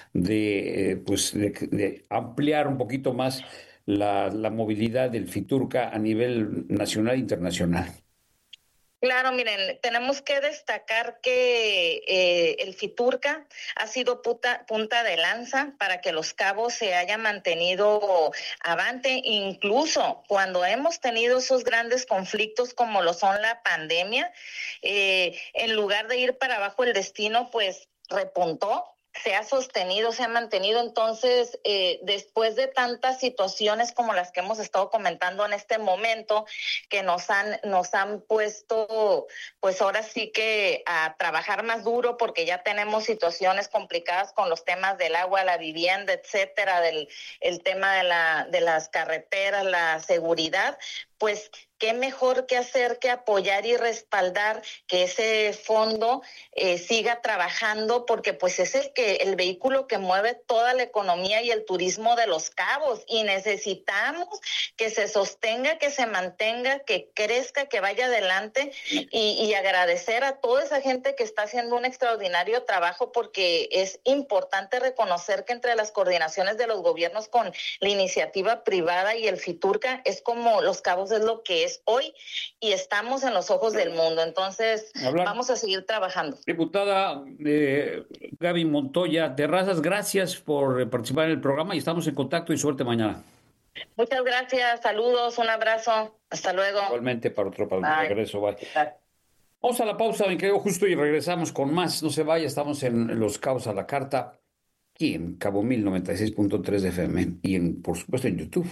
Speaker 8: de eh, pues de, de ampliar un poquito más la, la movilidad del FITURCA a nivel nacional e internacional.
Speaker 16: Claro, miren, tenemos que destacar que eh, el FITURCA ha sido puta, punta de lanza para que Los Cabos se haya mantenido avante, incluso cuando hemos tenido esos grandes conflictos como lo son la pandemia, eh, en lugar de ir para abajo el destino, pues repuntó. Se ha sostenido, se ha mantenido. Entonces, eh, después de tantas situaciones como las que hemos estado comentando en este momento, que nos han nos han puesto, pues ahora sí que a trabajar más duro, porque ya tenemos situaciones complicadas con los temas del agua, la vivienda, etcétera, del el tema de la de las carreteras, la seguridad, pues qué mejor que hacer que apoyar y respaldar que ese fondo eh, siga trabajando, porque pues es el que el vehículo que mueve toda la economía y el turismo de Los Cabos, y necesitamos que se sostenga, que se mantenga, que crezca, que vaya adelante, y, y agradecer a toda esa gente que está haciendo un extraordinario trabajo, porque es importante reconocer que entre las coordinaciones de los gobiernos con la iniciativa privada y el FITURCA es como Los Cabos es lo que es hoy, y estamos en los ojos del mundo. Entonces, Hablar. vamos a seguir trabajando.
Speaker 8: Diputada eh, Gaby Montoya Terrazas, gracias por participar en el programa y estamos en contacto y suerte mañana.
Speaker 16: Muchas gracias, saludos, un abrazo, hasta luego.
Speaker 8: Igualmente para otro para el regreso. Bye. Vamos a la pausa, mi querido Justo, y regresamos con más. No se vaya, estamos en Los Cabos a la Carta, aquí en Cabo Mil noventa y seis punto tres de F M y en, por supuesto en YouTube.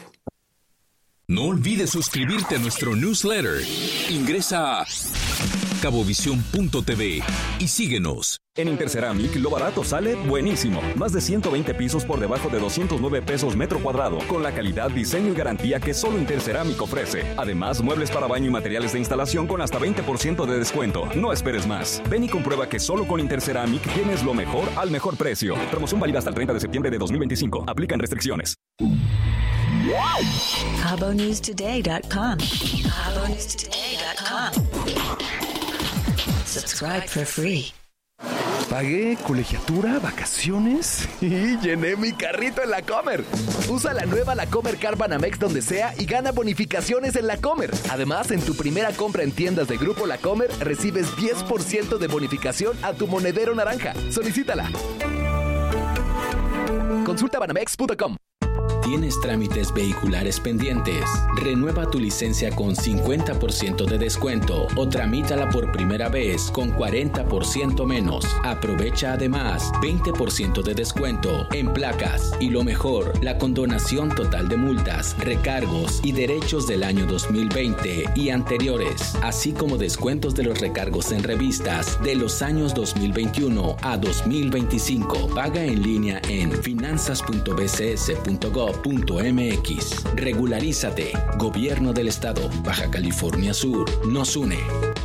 Speaker 7: No olvides suscribirte a nuestro newsletter. Ingresa a cabovisión punto t v y síguenos.
Speaker 9: En Interceramic, lo barato sale buenísimo. Más de ciento veinte pisos por debajo de doscientos nueve pesos metro cuadrado, con la calidad, diseño y garantía que solo Interceramic ofrece. Además, muebles para baño y materiales de instalación con hasta veinte por ciento de descuento. No esperes más. Ven y comprueba que solo con Interceramic tienes lo mejor al mejor precio. Promoción válida hasta el treinta de septiembre de dos mil veinticinco. Aplican restricciones.
Speaker 4: Cabo News Today dot com. Cabo News Today dot com. Subscribe for free.
Speaker 17: Pagué colegiatura, vacaciones y llené mi carrito en la Comer. Usa la nueva La Comer Car Banamex donde sea y gana bonificaciones en La Comer. Además, en tu primera compra en tiendas de Grupo La Comer, recibes diez por ciento de bonificación a tu monedero naranja. Solicítala. Consulta banamex punto com.
Speaker 18: ¿Tienes trámites vehiculares pendientes? Renueva tu licencia con cincuenta por ciento de descuento o tramítala por primera vez con cuarenta por ciento menos. Aprovecha además veinte por ciento de descuento en placas y lo mejor, la condonación total de multas, recargos y derechos del año dos mil veinte y anteriores, así como descuentos de los recargos en revistas de los años dos mil veintiuno a dos mil veinticinco. Paga en línea en finanzas punto b c s punto gov punto m x. Regularízate. Gobierno del Estado. Baja California Sur. Nos une.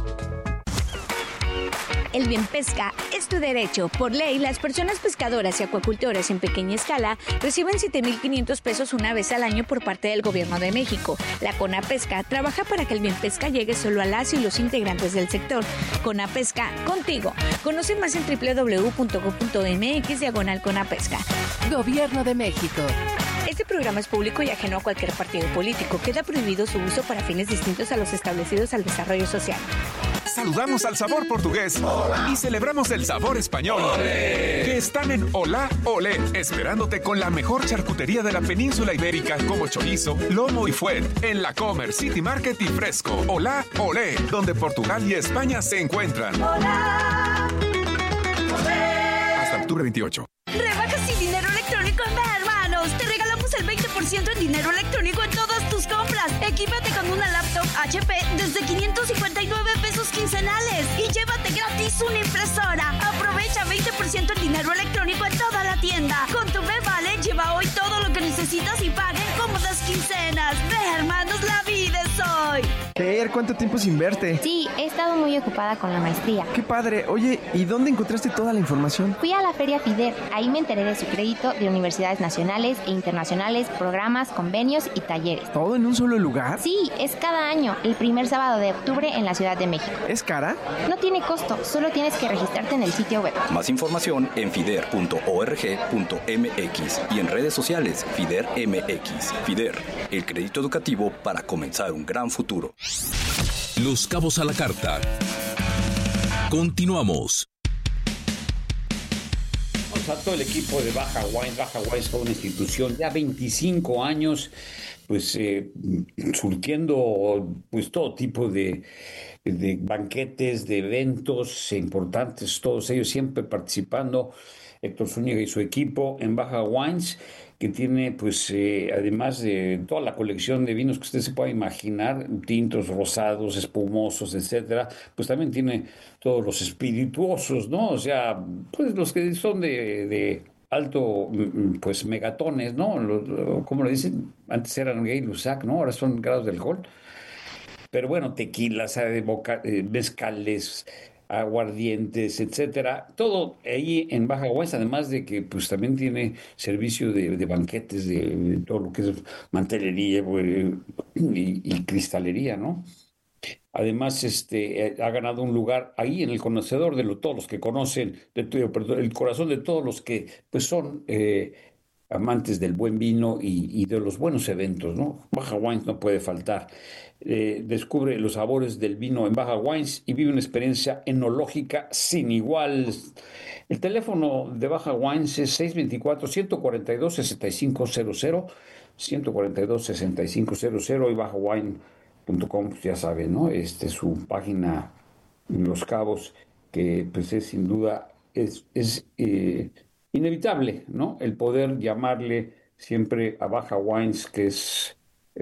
Speaker 19: El bien pesca es tu derecho. Por ley, las personas pescadoras y acuacultoras en pequeña escala reciben siete mil quinientos pesos una vez al año por parte del Gobierno de México. La CONAPESCA trabaja para que el bien pesca llegue solo a las y los integrantes del sector. CONAPESCA, contigo. Conoce más en doble u doble u doble u punto gov punto m x diagonal CONAPESCA.
Speaker 14: Gobierno de México.
Speaker 19: Este programa es público y ajeno a cualquier partido político. Queda prohibido su uso para fines distintos a los establecidos al desarrollo social.
Speaker 20: Saludamos al sabor portugués y celebramos el sabor español, que están en Olá Olé, esperándote con la mejor charcutería de la península ibérica, como chorizo, lomo y fuet, en La Comer, City Market y Fresco. Olá Olé, donde Portugal y España se encuentran. Olá, olé. Hasta octubre veintiocho.
Speaker 21: Rebajas sin dinero electrónico en Ve, hermanos. Te regalamos el veinte por ciento en dinero electrónico en todas tus compras. Equípate con una laptop H P desde quinientos cincuenta y nueve pesos quincenales y llévate gratis una impresora. Aprovecha veinte por ciento en dinero electrónico en toda la tienda. Con tu Ve Vale, lleva hoy todo lo que necesitas y paga en cómodas quincenas. Ve, hermanos, la vida es hoy.
Speaker 22: Fer, ¿cuánto tiempo sin verte?
Speaker 23: Sí, he estado muy ocupada con la maestría.
Speaker 22: Qué padre. Oye, ¿y dónde encontraste toda la información?
Speaker 23: Fui a la Feria FIDER. Ahí me enteré de su crédito de universidades nacionales e internacionales, programas, convenios y talleres.
Speaker 22: ¿Todo en un solo lugar?
Speaker 23: Sí, es cada año, el primer sábado de octubre en la Ciudad de México.
Speaker 22: ¿Es cara?
Speaker 23: No tiene costo, solo tienes que registrarte en el sitio web.
Speaker 24: Más información en fider punto org punto m x y en redes sociales FIDER M X. FIDER, el crédito educativo para comenzar un gran futuro.
Speaker 7: Los Cabos a la Carta. Continuamos.
Speaker 8: A todo el equipo de Baja Wines. Baja Wines es toda una institución, ya veinticinco años, pues eh, surtiendo pues todo tipo de, de banquetes, de eventos importantes, todos ellos siempre participando. Héctor Zúñiga y su equipo en Baja Wines, que tiene pues eh, además de toda la colección de vinos que usted se pueda imaginar, tintos, rosados, espumosos, etcétera, pues también tiene todos los espirituosos, ¿no? O sea, pues los que son de, de alto, pues megatones, ¿no? Los, ¿cómo le dicen? Antes eran gay Lusac, ¿no? Ahora son grados de alcohol. Pero bueno, tequilas, eh, boca, eh, mezcales, aguardientes, etcétera, todo ahí en Baja Wines, además de que pues también tiene servicio de, de banquetes, de, de todo lo que es mantelería y, y cristalería, ¿no? Además, este ha ganado un lugar ahí en el conocedor de lo, todos los que conocen, de, perdón, el corazón de todos los que pues son eh, amantes del buen vino y, y de los buenos eventos, ¿no? Baja Wines no puede faltar. Eh, descubre los sabores del vino en Baja Wines y vive una experiencia enológica sin igual. El teléfono de Baja Wines es seis dos cuatro, uno cuatro dos, seis cinco cero cero, uno cuatro dos, seis cinco cero cero y baja wine punto com, pues ya saben, ¿no? Este es su página en Los Cabos, que pues es sin duda, es, es eh, inevitable, ¿no? El poder llamarle siempre a Baja Wines, que es eh,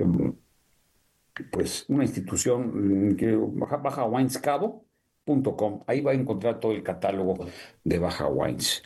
Speaker 8: pues una institución, que baja wines cabo punto com. Ahí va a encontrar todo el catálogo de Baja Wines.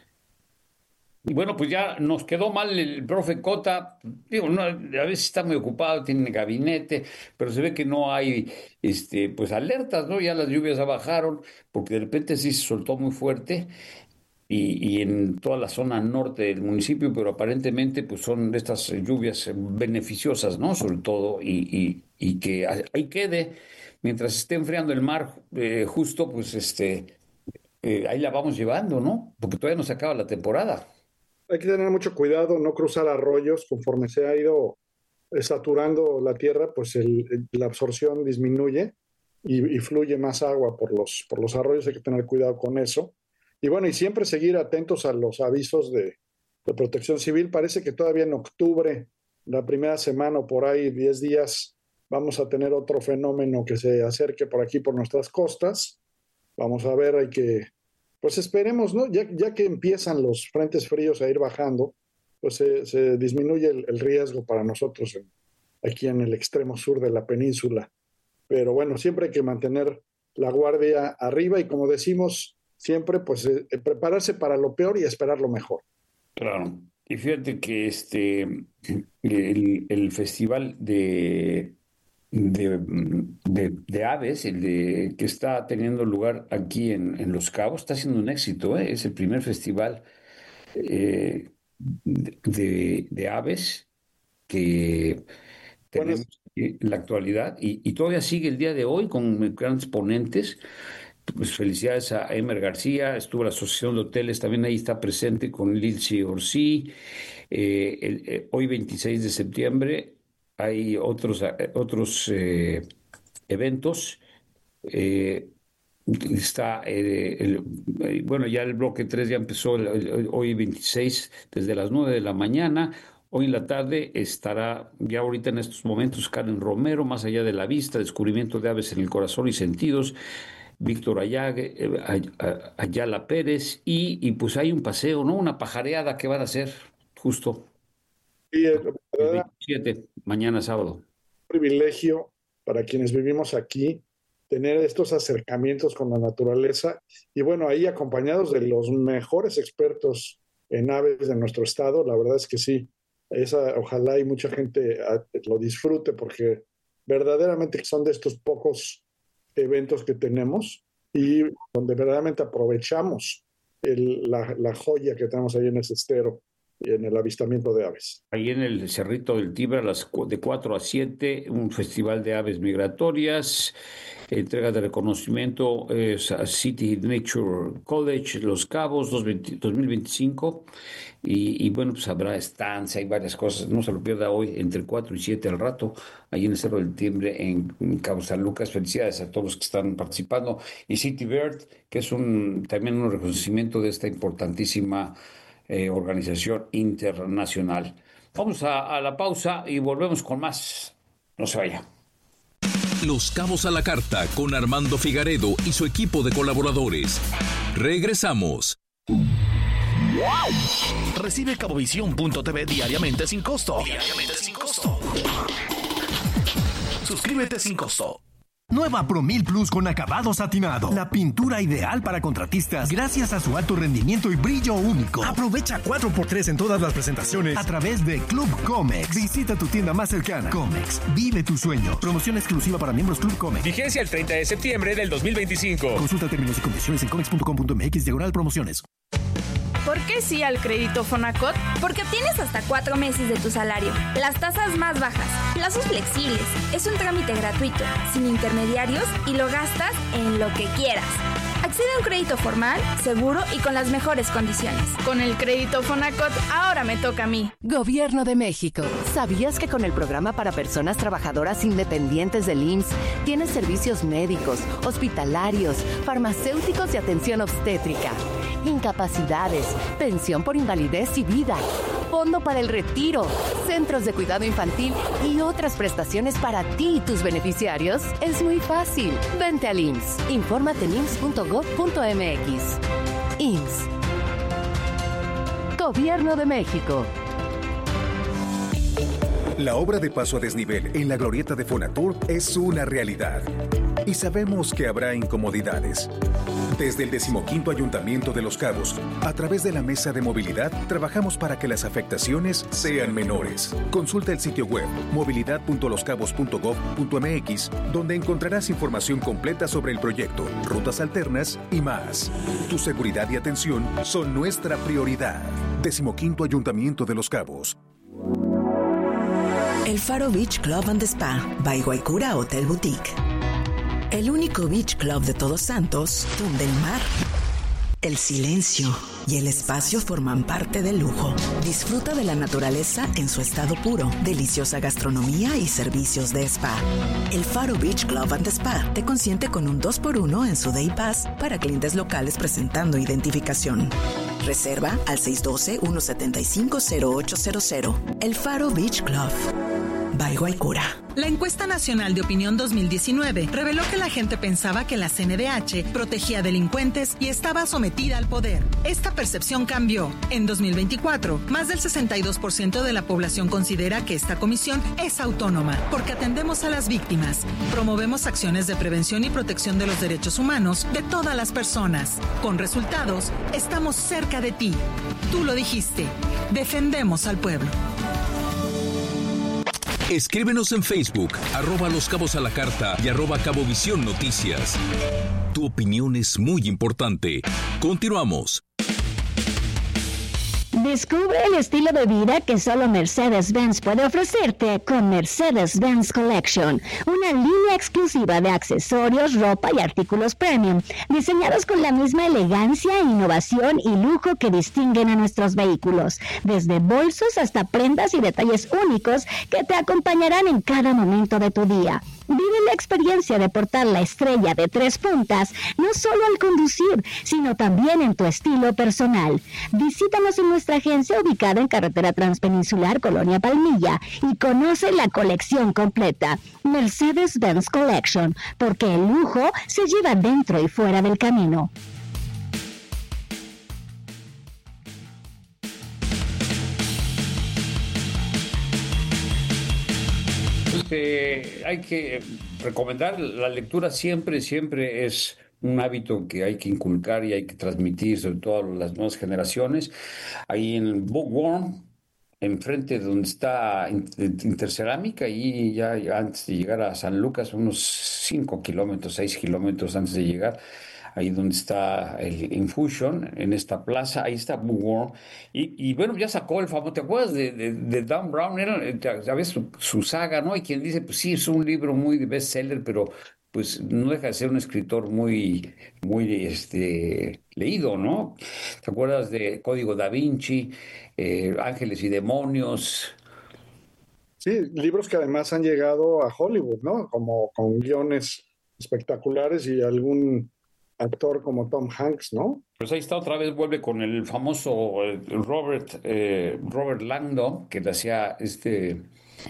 Speaker 8: Y bueno, pues ya nos quedó mal el profe Cota. Digo, no, a veces está muy ocupado, tiene gabinete, pero se ve que no hay este, pues alertas, ¿no? Ya las lluvias ya bajaron, porque de repente sí se soltó muy fuerte. Y, y en toda la zona norte del municipio, pero aparentemente pues son de estas lluvias beneficiosas, ¿no? Sobre todo, y, y, y que ahí quede, mientras esté enfriando el mar, eh, justo, pues este, eh, ahí la vamos llevando, ¿no? Porque todavía no se acaba la temporada.
Speaker 2: Hay que tener mucho cuidado, no cruzar arroyos. Conforme se ha ido saturando la tierra, pues el, el, la absorción disminuye y, y fluye más agua por los, por los arroyos. Hay que tener cuidado con eso. Y bueno, y siempre seguir atentos a los avisos de, de Protección Civil. Parece que todavía en octubre la primera semana o por ahí, diez días, vamos a tener otro fenómeno que se acerque por aquí, por nuestras costas. Vamos a ver, hay que, pues esperemos, ¿no? Ya, ya que empiezan los frentes fríos a ir bajando, pues se, se disminuye el, el riesgo para nosotros en, aquí en el extremo sur de la península. Pero bueno, siempre hay que mantener la guardia arriba y, como decimos siempre, pues eh, prepararse para lo peor y esperar lo mejor.
Speaker 8: Claro. Y fíjate que este el, el festival de, de, de, de aves, el de, que está teniendo lugar aquí en, en Los Cabos, está siendo un éxito, ¿eh? Es el primer festival eh, de, de aves que tenemos en la actualidad y, y todavía sigue el día de hoy con grandes ponentes. Pues felicidades a Emer García, estuvo la Asociación de Hoteles, también ahí está presente con Lilsi Orsi. Eh, el, eh, hoy veintiséis de septiembre hay otros, eh, otros eh, eventos. Eh, está, eh, el, eh, bueno, ya el bloque tres ya empezó el, el, hoy veintiséis desde las nueve de la mañana. Hoy en la tarde estará, ya ahorita en estos momentos, Karen Romero, Más allá de la vista, descubrimiento de aves en el corazón y sentidos. Víctor Ayague, Ayala Pérez, y, y pues hay un paseo, ¿no? Una pajareada que van a hacer justo
Speaker 2: sí, el,
Speaker 8: el veintisiete, mañana sábado.
Speaker 2: Privilegio para quienes vivimos aquí tener estos acercamientos con la naturaleza y bueno, ahí acompañados de los mejores expertos en aves de nuestro estado. La verdad es que sí, esa, ojalá y mucha gente lo disfrute porque verdaderamente son de estos pocos eventos que tenemos y donde verdaderamente aprovechamos el, la, la joya que tenemos ahí en ese estero y en el avistamiento de aves.
Speaker 8: Ahí en el Cerrito del Tibre, a las de cuatro a siete, un festival de aves migratorias, entrega de reconocimiento eh, a City Nature College, Los Cabos, dos mil veinticinco, y, y bueno, pues habrá stands, hay varias cosas, no se lo pierda hoy, entre cuatro y siete al rato, ahí en el Cerro del Timbre, en, en Cabo San Lucas. Felicidades a todos los que están participando, y City Bird, que es un también un reconocimiento de esta importantísima Eh, organización internacional. Vamos a, a la pausa y volvemos con más. No se vaya.
Speaker 7: Los Cabos a la Carta con Armando Figaredo y su equipo de colaboradores. Regresamos.
Speaker 17: Recibe Cabovisión punto t v diariamente sin costo. Diariamente sin costo. Suscríbete sin costo.
Speaker 1: Nueva Promil Plus con acabado satinado. La pintura ideal para contratistas gracias a su alto rendimiento y brillo único. Aprovecha cuatro por tres en todas las presentaciones a través de Club Comex. Visita tu tienda más cercana. Comex, vive tu sueño. Promoción exclusiva para miembros Club Comex.
Speaker 3: Vigencia el treinta de septiembre del dos mil veinticinco.
Speaker 1: Consulta términos y condiciones en comex punto com punto m x diagonal promociones.
Speaker 5: ¿Por qué sí al crédito Fonacot?
Speaker 21: Porque obtienes hasta cuatro meses de tu salario, las tasas más bajas, plazos flexibles, es un trámite gratuito, sin intermediarios y lo gastas en lo que quieras. Accede a un crédito formal, seguro y con las mejores condiciones.
Speaker 5: Con el crédito Fonacot, ahora me toca a mí.
Speaker 14: Gobierno de México. ¿Sabías que con el programa para personas trabajadoras independientes del I M S S S tienes servicios médicos, hospitalarios, farmacéuticos y atención obstétrica, incapacidades, pensión por invalidez y vida, fondo para el retiro, centros de cuidado infantil y otras prestaciones para ti y tus beneficiarios? Es muy fácil. Vente al I M S S. Infórmate en i m s s punto gov punto m x. I M S S. Gobierno de México.
Speaker 6: La obra de paso a desnivel en la glorieta de Fonatur es una realidad. Y sabemos que habrá incomodidades. Desde el decimoquinto Ayuntamiento de Los Cabos, a través de la Mesa de Movilidad, trabajamos para que las afectaciones sean menores. Consulta el sitio web movilidad punto los cabos punto gov punto m x, donde encontrarás información completa sobre el proyecto, rutas alternas y más. Tu seguridad y atención son nuestra prioridad. Decimoquinto Ayuntamiento de Los Cabos.
Speaker 4: El Faro Beach Club and Spa by Guaycura Hotel Boutique. El único beach club de Todos Santos donde el mar, el silencio
Speaker 10: y el espacio forman parte del lujo. Disfruta de la naturaleza en su estado puro, deliciosa gastronomía y servicios de spa. El Faro Beach Club and Spa te consiente con un dos por uno en su Day Pass para clientes locales presentando identificación. Reserva al seis uno dos, uno siete cinco, cero ocho cero cero. El Faro Beach Club. By Guaycura.
Speaker 11: La encuesta nacional de opinión dos mil diecinueve reveló que la gente pensaba que la C N D H protegía a delincuentes y estaba sometida al poder. Esta percepción cambió. En dos mil veinticuatro, más del sesenta y dos por ciento de la población considera que esta comisión es autónoma, porque atendemos a las víctimas, promovemos acciones de prevención y protección de los derechos humanos de todas las personas. Con resultados, estamos cerca de ti. Tú lo dijiste. Defendemos al pueblo.
Speaker 7: Escríbenos en Facebook, arroba Los Cabos a la Carta y arroba Cabovisión Noticias. Tu opinión es muy importante. Continuamos.
Speaker 12: Descubre el estilo de vida que solo Mercedes-Benz puede ofrecerte con Mercedes-Benz Collection, una línea exclusiva de accesorios, ropa y artículos premium, diseñados con la misma elegancia, innovación y lujo que distinguen a nuestros vehículos, desde bolsos hasta prendas y detalles únicos que te acompañarán en cada momento de tu día. Vive la experiencia de portar la estrella de tres puntas, no solo al conducir, sino también en tu estilo personal. Visítanos en nuestra agencia ubicada en Carretera Transpeninsular, Colonia Palmilla, y conoce la colección completa. Mercedes-Benz Collection, porque el lujo se lleva dentro y fuera del camino.
Speaker 8: Eh, hay que recomendar la lectura siempre, siempre es un hábito que hay que inculcar y hay que transmitir, sobre todo a las nuevas generaciones. Ahí en el Bookworm, enfrente de donde está Intercerámica, y ya, ya antes de llegar a San Lucas, unos cinco kilómetros, seis kilómetros antes de llegar, ahí donde está el Infusion, en esta plaza, ahí está Bookworm. Y, y bueno, ya sacó el famoso, ¿te acuerdas de, de, de Dan Brown? Era, ¿sabes? Su, su saga, ¿no? Hay quien dice, pues sí, es un libro muy de bestseller, pero pues no deja de ser un escritor muy, muy este, leído, ¿no? ¿Te acuerdas de Código Da Vinci, eh, Ángeles y Demonios?
Speaker 2: Sí, libros que además han llegado a Hollywood, ¿no? Como con guiones espectaculares y algún actor como Tom Hanks, ¿no?
Speaker 8: Pues ahí está, otra vez vuelve con el famoso eh, Robert, eh, Robert Langdon, que le hacía este,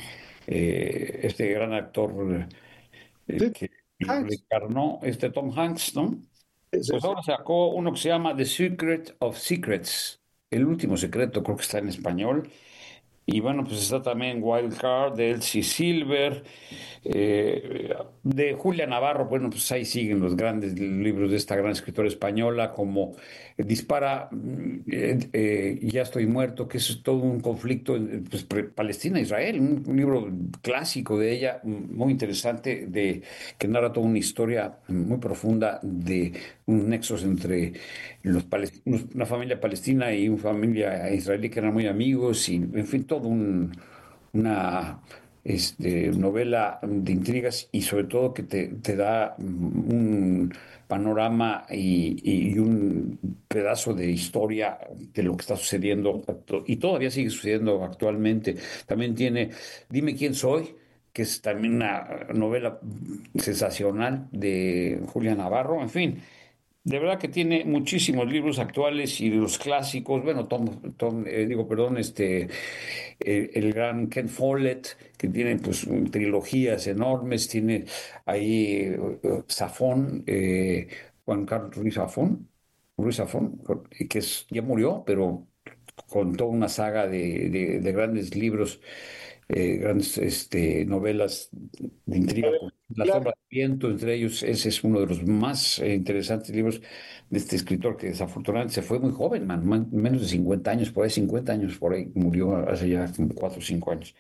Speaker 8: eh, este gran actor eh, sí, que le encarnó, este Tom Hanks, ¿no? Sí, pues ahora sacó uno que se llama The Secret of Secrets, el último secreto, creo que está en español. Y bueno, pues está también Wild Card de Elsie Silver, eh, de Julia Navarro. Bueno, pues ahí siguen los grandes libros de esta gran escritora española, como Dispara, eh, eh, Ya estoy muerto, que es todo un conflicto, pues, Palestina-Israel, un, un libro clásico de ella, muy interesante, de, que narra toda una historia muy profunda de un nexo entre los una familia palestina y una familia israelí que eran muy amigos, y en fin, todo un, una este, novela de intrigas, y sobre todo que te, te da un panorama y, y un pedazo de historia de lo que está sucediendo y todavía sigue sucediendo actualmente. También tiene Dime quién soy, que es también una novela sensacional de Julia Navarro. En fin, de verdad que tiene muchísimos libros actuales y los clásicos. Bueno, Tom, Tom eh, digo, perdón, este, eh, el gran Ken Follett, que tiene pues trilogías enormes. Tiene ahí uh, Zafón, eh, Juan Carlos Ruiz Zafón, Ruiz Zafón, que es, ya murió, pero con toda una saga de, de, de grandes libros, eh, grandes este, novelas de intriga. La sombra del viento, entre ellos, ese es uno de los más eh, interesantes libros de este escritor, que desafortunadamente se fue muy joven, man, man, menos de cincuenta años, por ahí cincuenta años, por ahí murió hace ya cuatro o cinco años.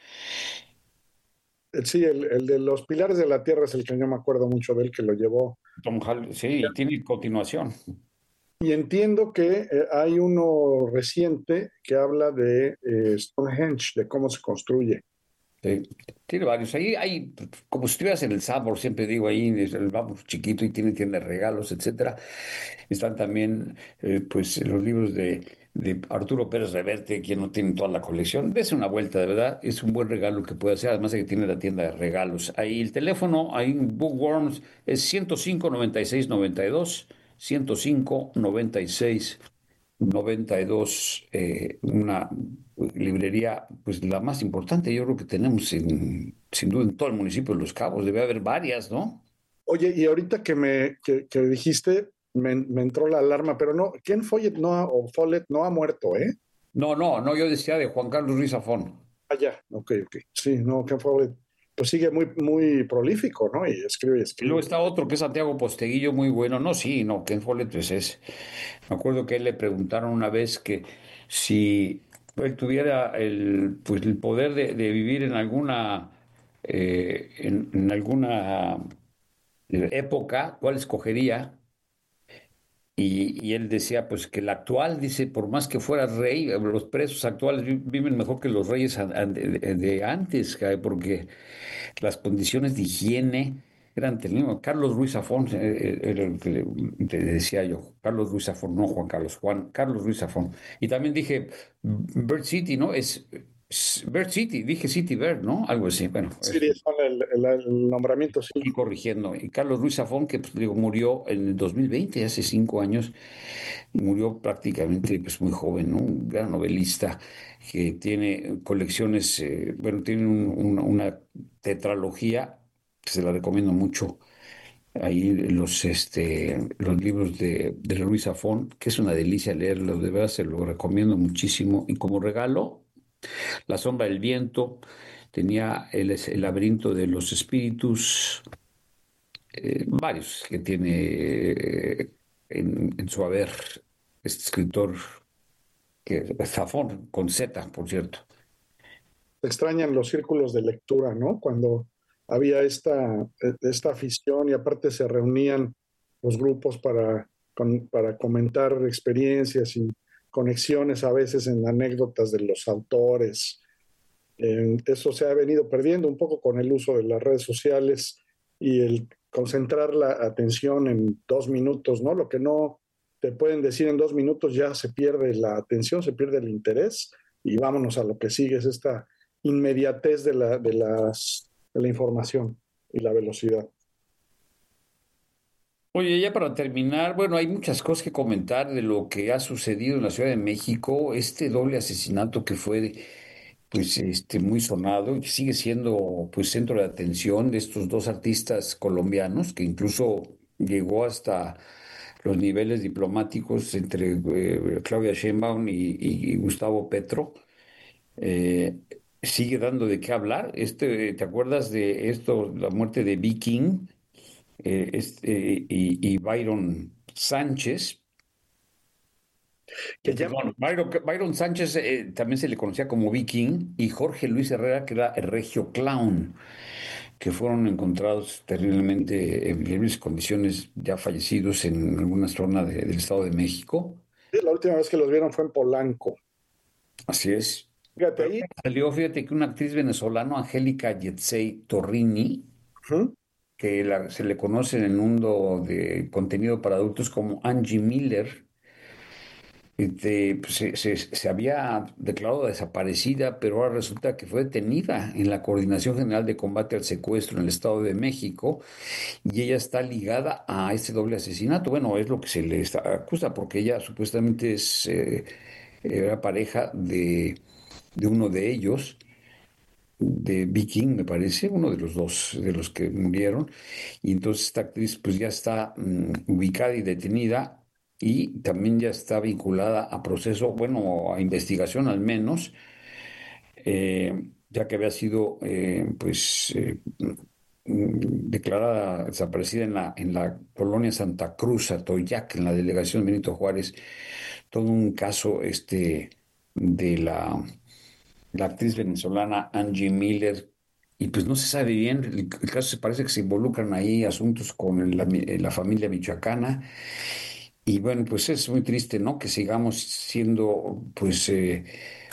Speaker 2: Sí, el, el de los Pilares de la Tierra es el que yo me acuerdo mucho de él, que lo llevó.
Speaker 8: Tom Hall, sí, y tiene continuación.
Speaker 2: Y entiendo que eh, hay uno reciente que habla de eh, Stonehenge, de cómo se construye.
Speaker 8: Sí, tiene varios. Ahí hay, como si estuvieras en el Sabor, siempre digo, ahí es el vamos chiquito y tiene tienda de regalos, etcétera. Están también, eh, pues, los libros de, de Arturo Pérez Reverte, quien no tiene toda la colección. Dese una vuelta, de verdad, es un buen regalo que puede hacer, además de que tiene la tienda de regalos. Ahí el teléfono, ahí en Bookworms, es ciento cinco, noventa y seis, noventa y dos, ciento cinco, noventa y seis, noventa y dos, eh, una librería, pues la más importante, yo creo que tenemos en, sin duda en todo el municipio de Los Cabos, debe haber varias, ¿no?
Speaker 2: Oye, y ahorita que me que, que dijiste, me, me entró la alarma, pero no, Ken Follett no ha, o Follett no ha muerto, ¿eh?
Speaker 8: No, no, no, yo decía de Juan Carlos Ruiz Zafón.
Speaker 2: Ah, ya, ok, ok. Sí, no, Ken Follett, pues sigue muy, muy prolífico, ¿no? Y escribe y escribe.
Speaker 8: Y luego está otro que es Santiago Posteguillo, muy bueno. No, sí, no, Ken Follett pues es. Me acuerdo que a él le preguntaron una vez que si él tuviera el, pues, el poder de, de vivir en alguna, eh, en, en alguna época, ¿cuál escogería? Y, y él decía, pues que la actual, dice, por más que fuera rey, los presos actuales vi- viven mejor que los reyes an- an- de, de- de antes, cae, porque las condiciones de higiene eran terribles. Carlos Ruiz Zafón, eh, eh, era el que le, le decía yo, Carlos Ruiz Zafón, no Juan Carlos, Juan Carlos Ruiz Zafón. Y también dije, Bird City, ¿no? Es, es Bird City, dije City Bird, ¿no? Algo así, bueno.
Speaker 2: Sí, es el, el, el nombramiento, sí.
Speaker 8: Y corrigiendo. Y Carlos Ruiz Zafón, que pues, digo, murió en el dos mil veinte, hace cinco años, murió prácticamente pues, muy joven, ¿no? Un gran novelista que tiene colecciones, eh, bueno, tiene un- una, una tetralogía, que se la recomiendo mucho. Ahí los, este, los libros de, de Luis Zafón, que es una delicia leerlo, de verdad se lo recomiendo muchísimo. Y como regalo, La sombra del viento, tenía el, el laberinto de los espíritus, eh, varios que tiene eh, en, en su haber este escritor, que Zafón, con Z, por cierto.
Speaker 2: Se extrañan los círculos de lectura, ¿no? Cuando había esta, esta afición y aparte se reunían los grupos para, con- para comentar experiencias y conexiones a veces en anécdotas de los autores. Eh, eso se ha venido perdiendo un poco con el uso de las redes sociales y el concentrar la atención en dos minutos, ¿no? Lo que no te pueden decir en dos minutos ya se pierde la atención, se pierde el interés y vámonos a lo que sigue, es esta inmediatez de la, de las, de la información y la velocidad.
Speaker 8: Oye, ya para terminar, bueno, hay muchas cosas que comentar de lo que ha sucedido en la Ciudad de México, este doble asesinato que fue, pues, este, muy sonado y que sigue siendo, pues, centro de atención de estos dos artistas colombianos, que incluso llegó hasta los niveles diplomáticos entre eh, Claudia Sheinbaum y, y- y Gustavo Petro. Eh, Sigue dando de qué hablar. Este, ¿te acuerdas de esto, la muerte de B. King? eh, este, y, y Byron Sánchez, que perdón, Byron, Byron Sánchez eh, también se le conocía como Viking, y Jorge Luis Herrera, que era el Regio Clown, que fueron encontrados terriblemente en terribles condiciones, ya fallecidos en alguna zona de- del Estado de México.
Speaker 2: Sí, la última vez que los vieron fue en Polanco.
Speaker 8: Así es.
Speaker 2: Fíjate ahí.
Speaker 8: Salió, fíjate que una actriz venezolana, Angélica Yetzey Torrini, que la- se le conoce en el mundo de contenido para adultos como Angie Miller, este, pues, se, se- se había declarado desaparecida, pero ahora resulta que fue detenida en la Coordinación General de Combate al Secuestro en el Estado de México, y ella está ligada a este doble asesinato. Bueno, es lo que se le está- acusa, porque ella supuestamente es, eh, era pareja de, de uno de ellos, de Viking, me parece, uno de los dos de los que murieron. Y entonces esta actriz pues ya está mm, ubicada y detenida, y también ya está vinculada a proceso, bueno, a investigación al menos, eh, ya que había sido eh, pues eh, mm, declarada desaparecida en la, en la colonia Santa Cruz, Atoyac, en la delegación Benito Juárez. Todo un caso este de la la actriz venezolana Angie Miller, y pues no se sabe bien, el, el caso se parece que se involucran ahí asuntos con el- la, mi- la familia michoacana, y bueno, pues es muy triste, ¿no? Que sigamos siendo, pues, eh,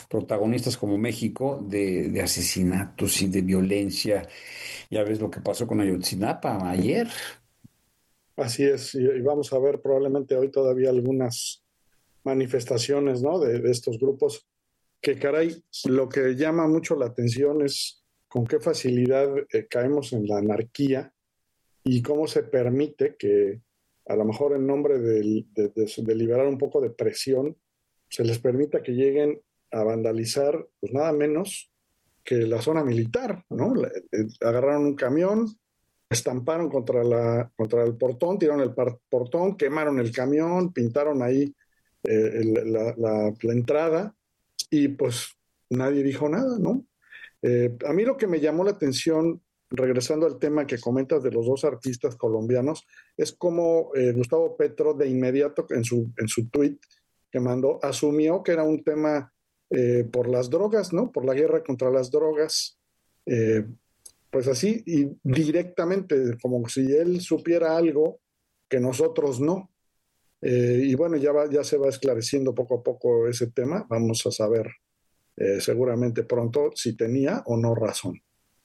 Speaker 8: protagonistas como México de, de asesinatos y de violencia. Ya ves lo que pasó con Ayotzinapa ayer.
Speaker 2: Así es, y, y vamos a ver probablemente hoy todavía algunas manifestaciones, ¿no? de, de estos grupos que, caray, lo que llama mucho la atención es con qué facilidad eh, caemos en la anarquía y cómo se permite que, a lo mejor en nombre de, de, de, de liberar un poco de presión, se les permita que lleguen a vandalizar, pues nada menos que la zona militar, ¿no? Agarraron un camión, estamparon contra, la, contra el portón, tiraron el par, portón, quemaron el camión, pintaron ahí eh, el, la, la, la entrada y pues nadie dijo nada, ¿no? Eh, a mí lo que me llamó la atención, regresando al tema que comentas de los dos artistas colombianos, es como eh, Gustavo Petro de inmediato en su, en su tuit que mandó, asumió que era un tema eh, por las drogas, ¿no? Por la guerra contra las drogas, eh, pues así, y directamente, como si él supiera algo que nosotros no. Eh, y bueno, ya, va, ya se va esclareciendo poco a poco ese tema, vamos a saber eh, seguramente pronto si tenía o no razón.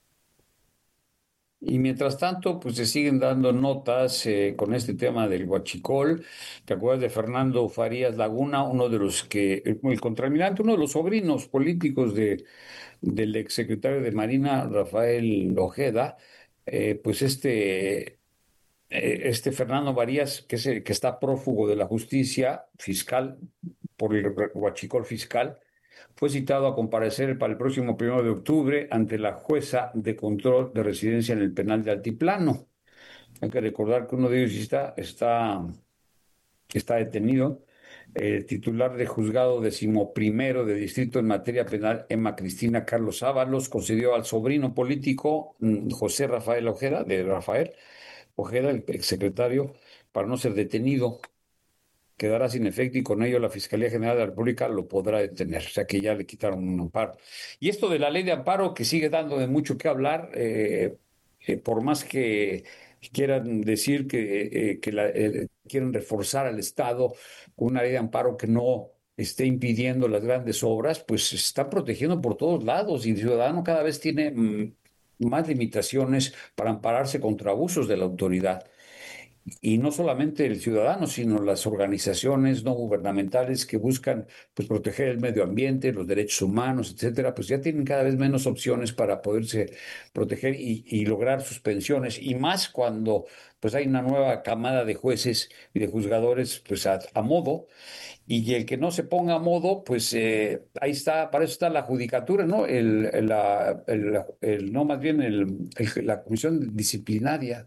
Speaker 8: Y mientras tanto, pues se siguen dando notas eh, con este tema del huachicol. ¿Te acuerdas de Fernando Farías Laguna, uno de los que, el, el contraalmirante, uno de los sobrinos políticos de, del exsecretario de Marina, Rafael Ojeda? Eh, pues este, eh, este Fernando Farías, que, es el, que está prófugo de la justicia fiscal por el huachicol fiscal, fue citado a comparecer para el próximo primero de octubre ante la jueza de control de residencia en el penal de Altiplano. Hay que recordar que uno de ellos está, está, está detenido. El titular de juzgado decimoprimero de distrito en materia penal, Emma Cristina Carlos Ábalos, concedió al sobrino político José Rafael Ojeda, de Rafael Ojeda, el exsecretario, para no ser detenido. Quedará sin efecto y con ello la Fiscalía General de la República lo podrá detener. O sea que ya le quitaron un amparo. Y esto de la ley de amparo que sigue dando de mucho que hablar, eh, eh, por más que quieran decir que, eh, que la, eh, quieren reforzar al Estado con una ley de amparo que no esté impidiendo las grandes obras, pues se está protegiendo por todos lados y el ciudadano cada vez tiene mm, más limitaciones para ampararse contra abusos de la autoridad. Y no solamente el ciudadano, sino las organizaciones no gubernamentales que buscan pues, proteger el medio ambiente, los derechos humanos, etcétera, pues ya tienen cada vez menos opciones para poderse proteger y, y lograr sus pensiones. Y más cuando pues, hay una nueva camada de jueces y de juzgadores pues, a, a modo. Y el que no se ponga a modo, pues eh, ahí está, para eso está la judicatura, ¿no? El, el, la, el, el, no, más bien el, el, la comisión disciplinaria.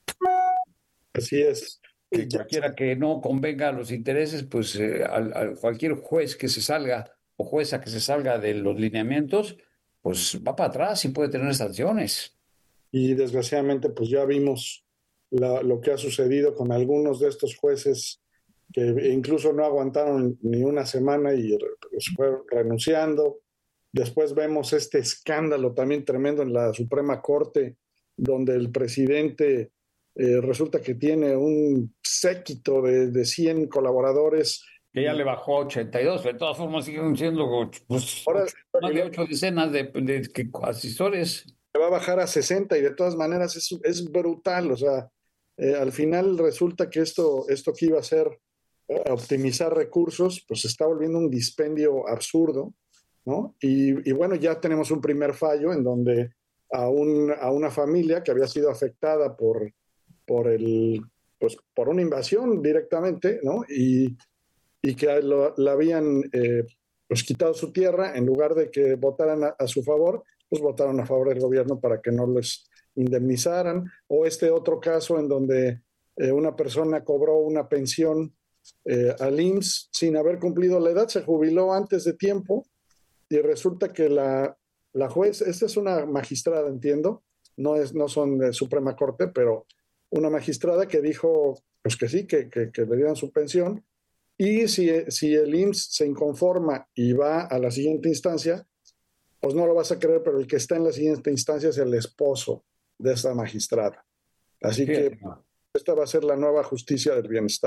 Speaker 2: Así es.
Speaker 8: Que cualquiera que no convenga a los intereses, pues eh, al, al cualquier juez que se salga o jueza que se salga de los lineamientos, pues va para atrás y puede tener sanciones.
Speaker 2: Y desgraciadamente, pues ya vimos la, lo que ha sucedido con algunos de estos jueces que incluso no aguantaron ni una semana y pues, fueron renunciando. Después vemos este escándalo también tremendo en la Suprema Corte, donde el presidente eh, resulta que tiene un séquito de, de cien colaboradores.
Speaker 8: Que ya le bajó a ochenta y dos, pero de todas formas siguen siendo pues, Ahora, más de ocho decenas de, de, de asesores.
Speaker 2: Se va a bajar a sesenta y de todas maneras es, es brutal. O sea, eh, al final resulta que esto, esto que iba a ser eh, optimizar recursos, pues se está volviendo un dispendio absurdo, ¿no? Y, y bueno, ya tenemos un primer fallo en donde a, un, a una familia que había sido afectada por, por, el, pues, por una invasión directamente, ¿no? Y, y que lo, la habían eh, pues quitado su tierra, en lugar de que votaran a, a su favor, pues votaron a favor del gobierno para que no les indemnizaran. O este otro caso en donde eh, una persona cobró una pensión eh, al I M S S sin haber cumplido la edad, se jubiló antes de tiempo y resulta que la, la juez, esta es una magistrada, entiendo, no, es, no son de Suprema Corte, pero una magistrada que dijo pues que sí, que, que, que le dieran su pensión. Y si, si el I M S S se inconforma y va a la siguiente instancia, pues no lo vas a creer, pero el que está en la siguiente instancia es el esposo de esta magistrada. Así que esta va a ser la nueva justicia del bienestar.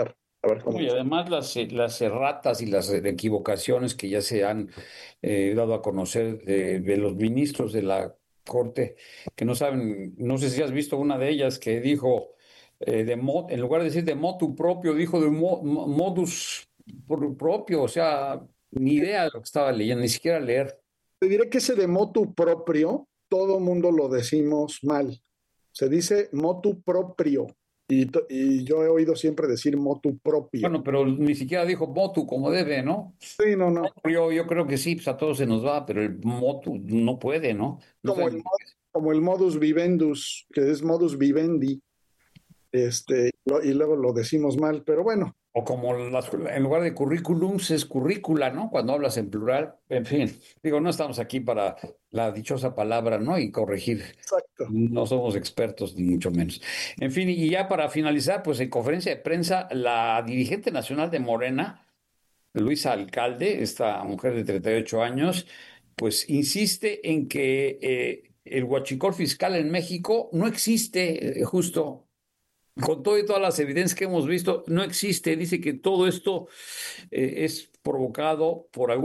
Speaker 2: A ver cómo.
Speaker 8: Y además las, las erratas y las equivocaciones que ya se han eh, dado a conocer de, de los ministros de la Corte, que no saben, no sé si has visto una de ellas que dijo, eh, de mo, en lugar de decir de motu propio, dijo de mo, modus propio, o sea, ni idea de lo que estaba leyendo, ni siquiera leer.
Speaker 2: Te diré que ese de motu propio, todo mundo lo decimos mal. Se dice motu proprio. Y, y yo he oído siempre decir motu propio.
Speaker 8: Bueno, pero ni siquiera dijo motu como debe, ¿no?
Speaker 2: Sí, no, no.
Speaker 8: Yo, yo creo que sí, pues a todos se nos va, pero el motu no puede, ¿no? no
Speaker 2: como, el, como el modus vivendus, que es modus vivendi, este, lo, y luego lo decimos mal, pero bueno.
Speaker 8: O como las, en lugar de currículums es currícula, ¿no? Cuando hablas en plural, en fin, digo, no estamos aquí para la dichosa palabra, ¿no? Y corregir.
Speaker 2: Exacto.
Speaker 8: No somos expertos, ni mucho menos. En fin, y ya para finalizar, pues en conferencia de prensa, la dirigente nacional de Morena, Luisa Alcalde, esta mujer de treinta y ocho años, pues insiste en que eh, el huachicol fiscal en México no existe, eh, justo. Con todo y todas las evidencias que hemos visto, no existe. Dice que todo esto eh, es provocado por algún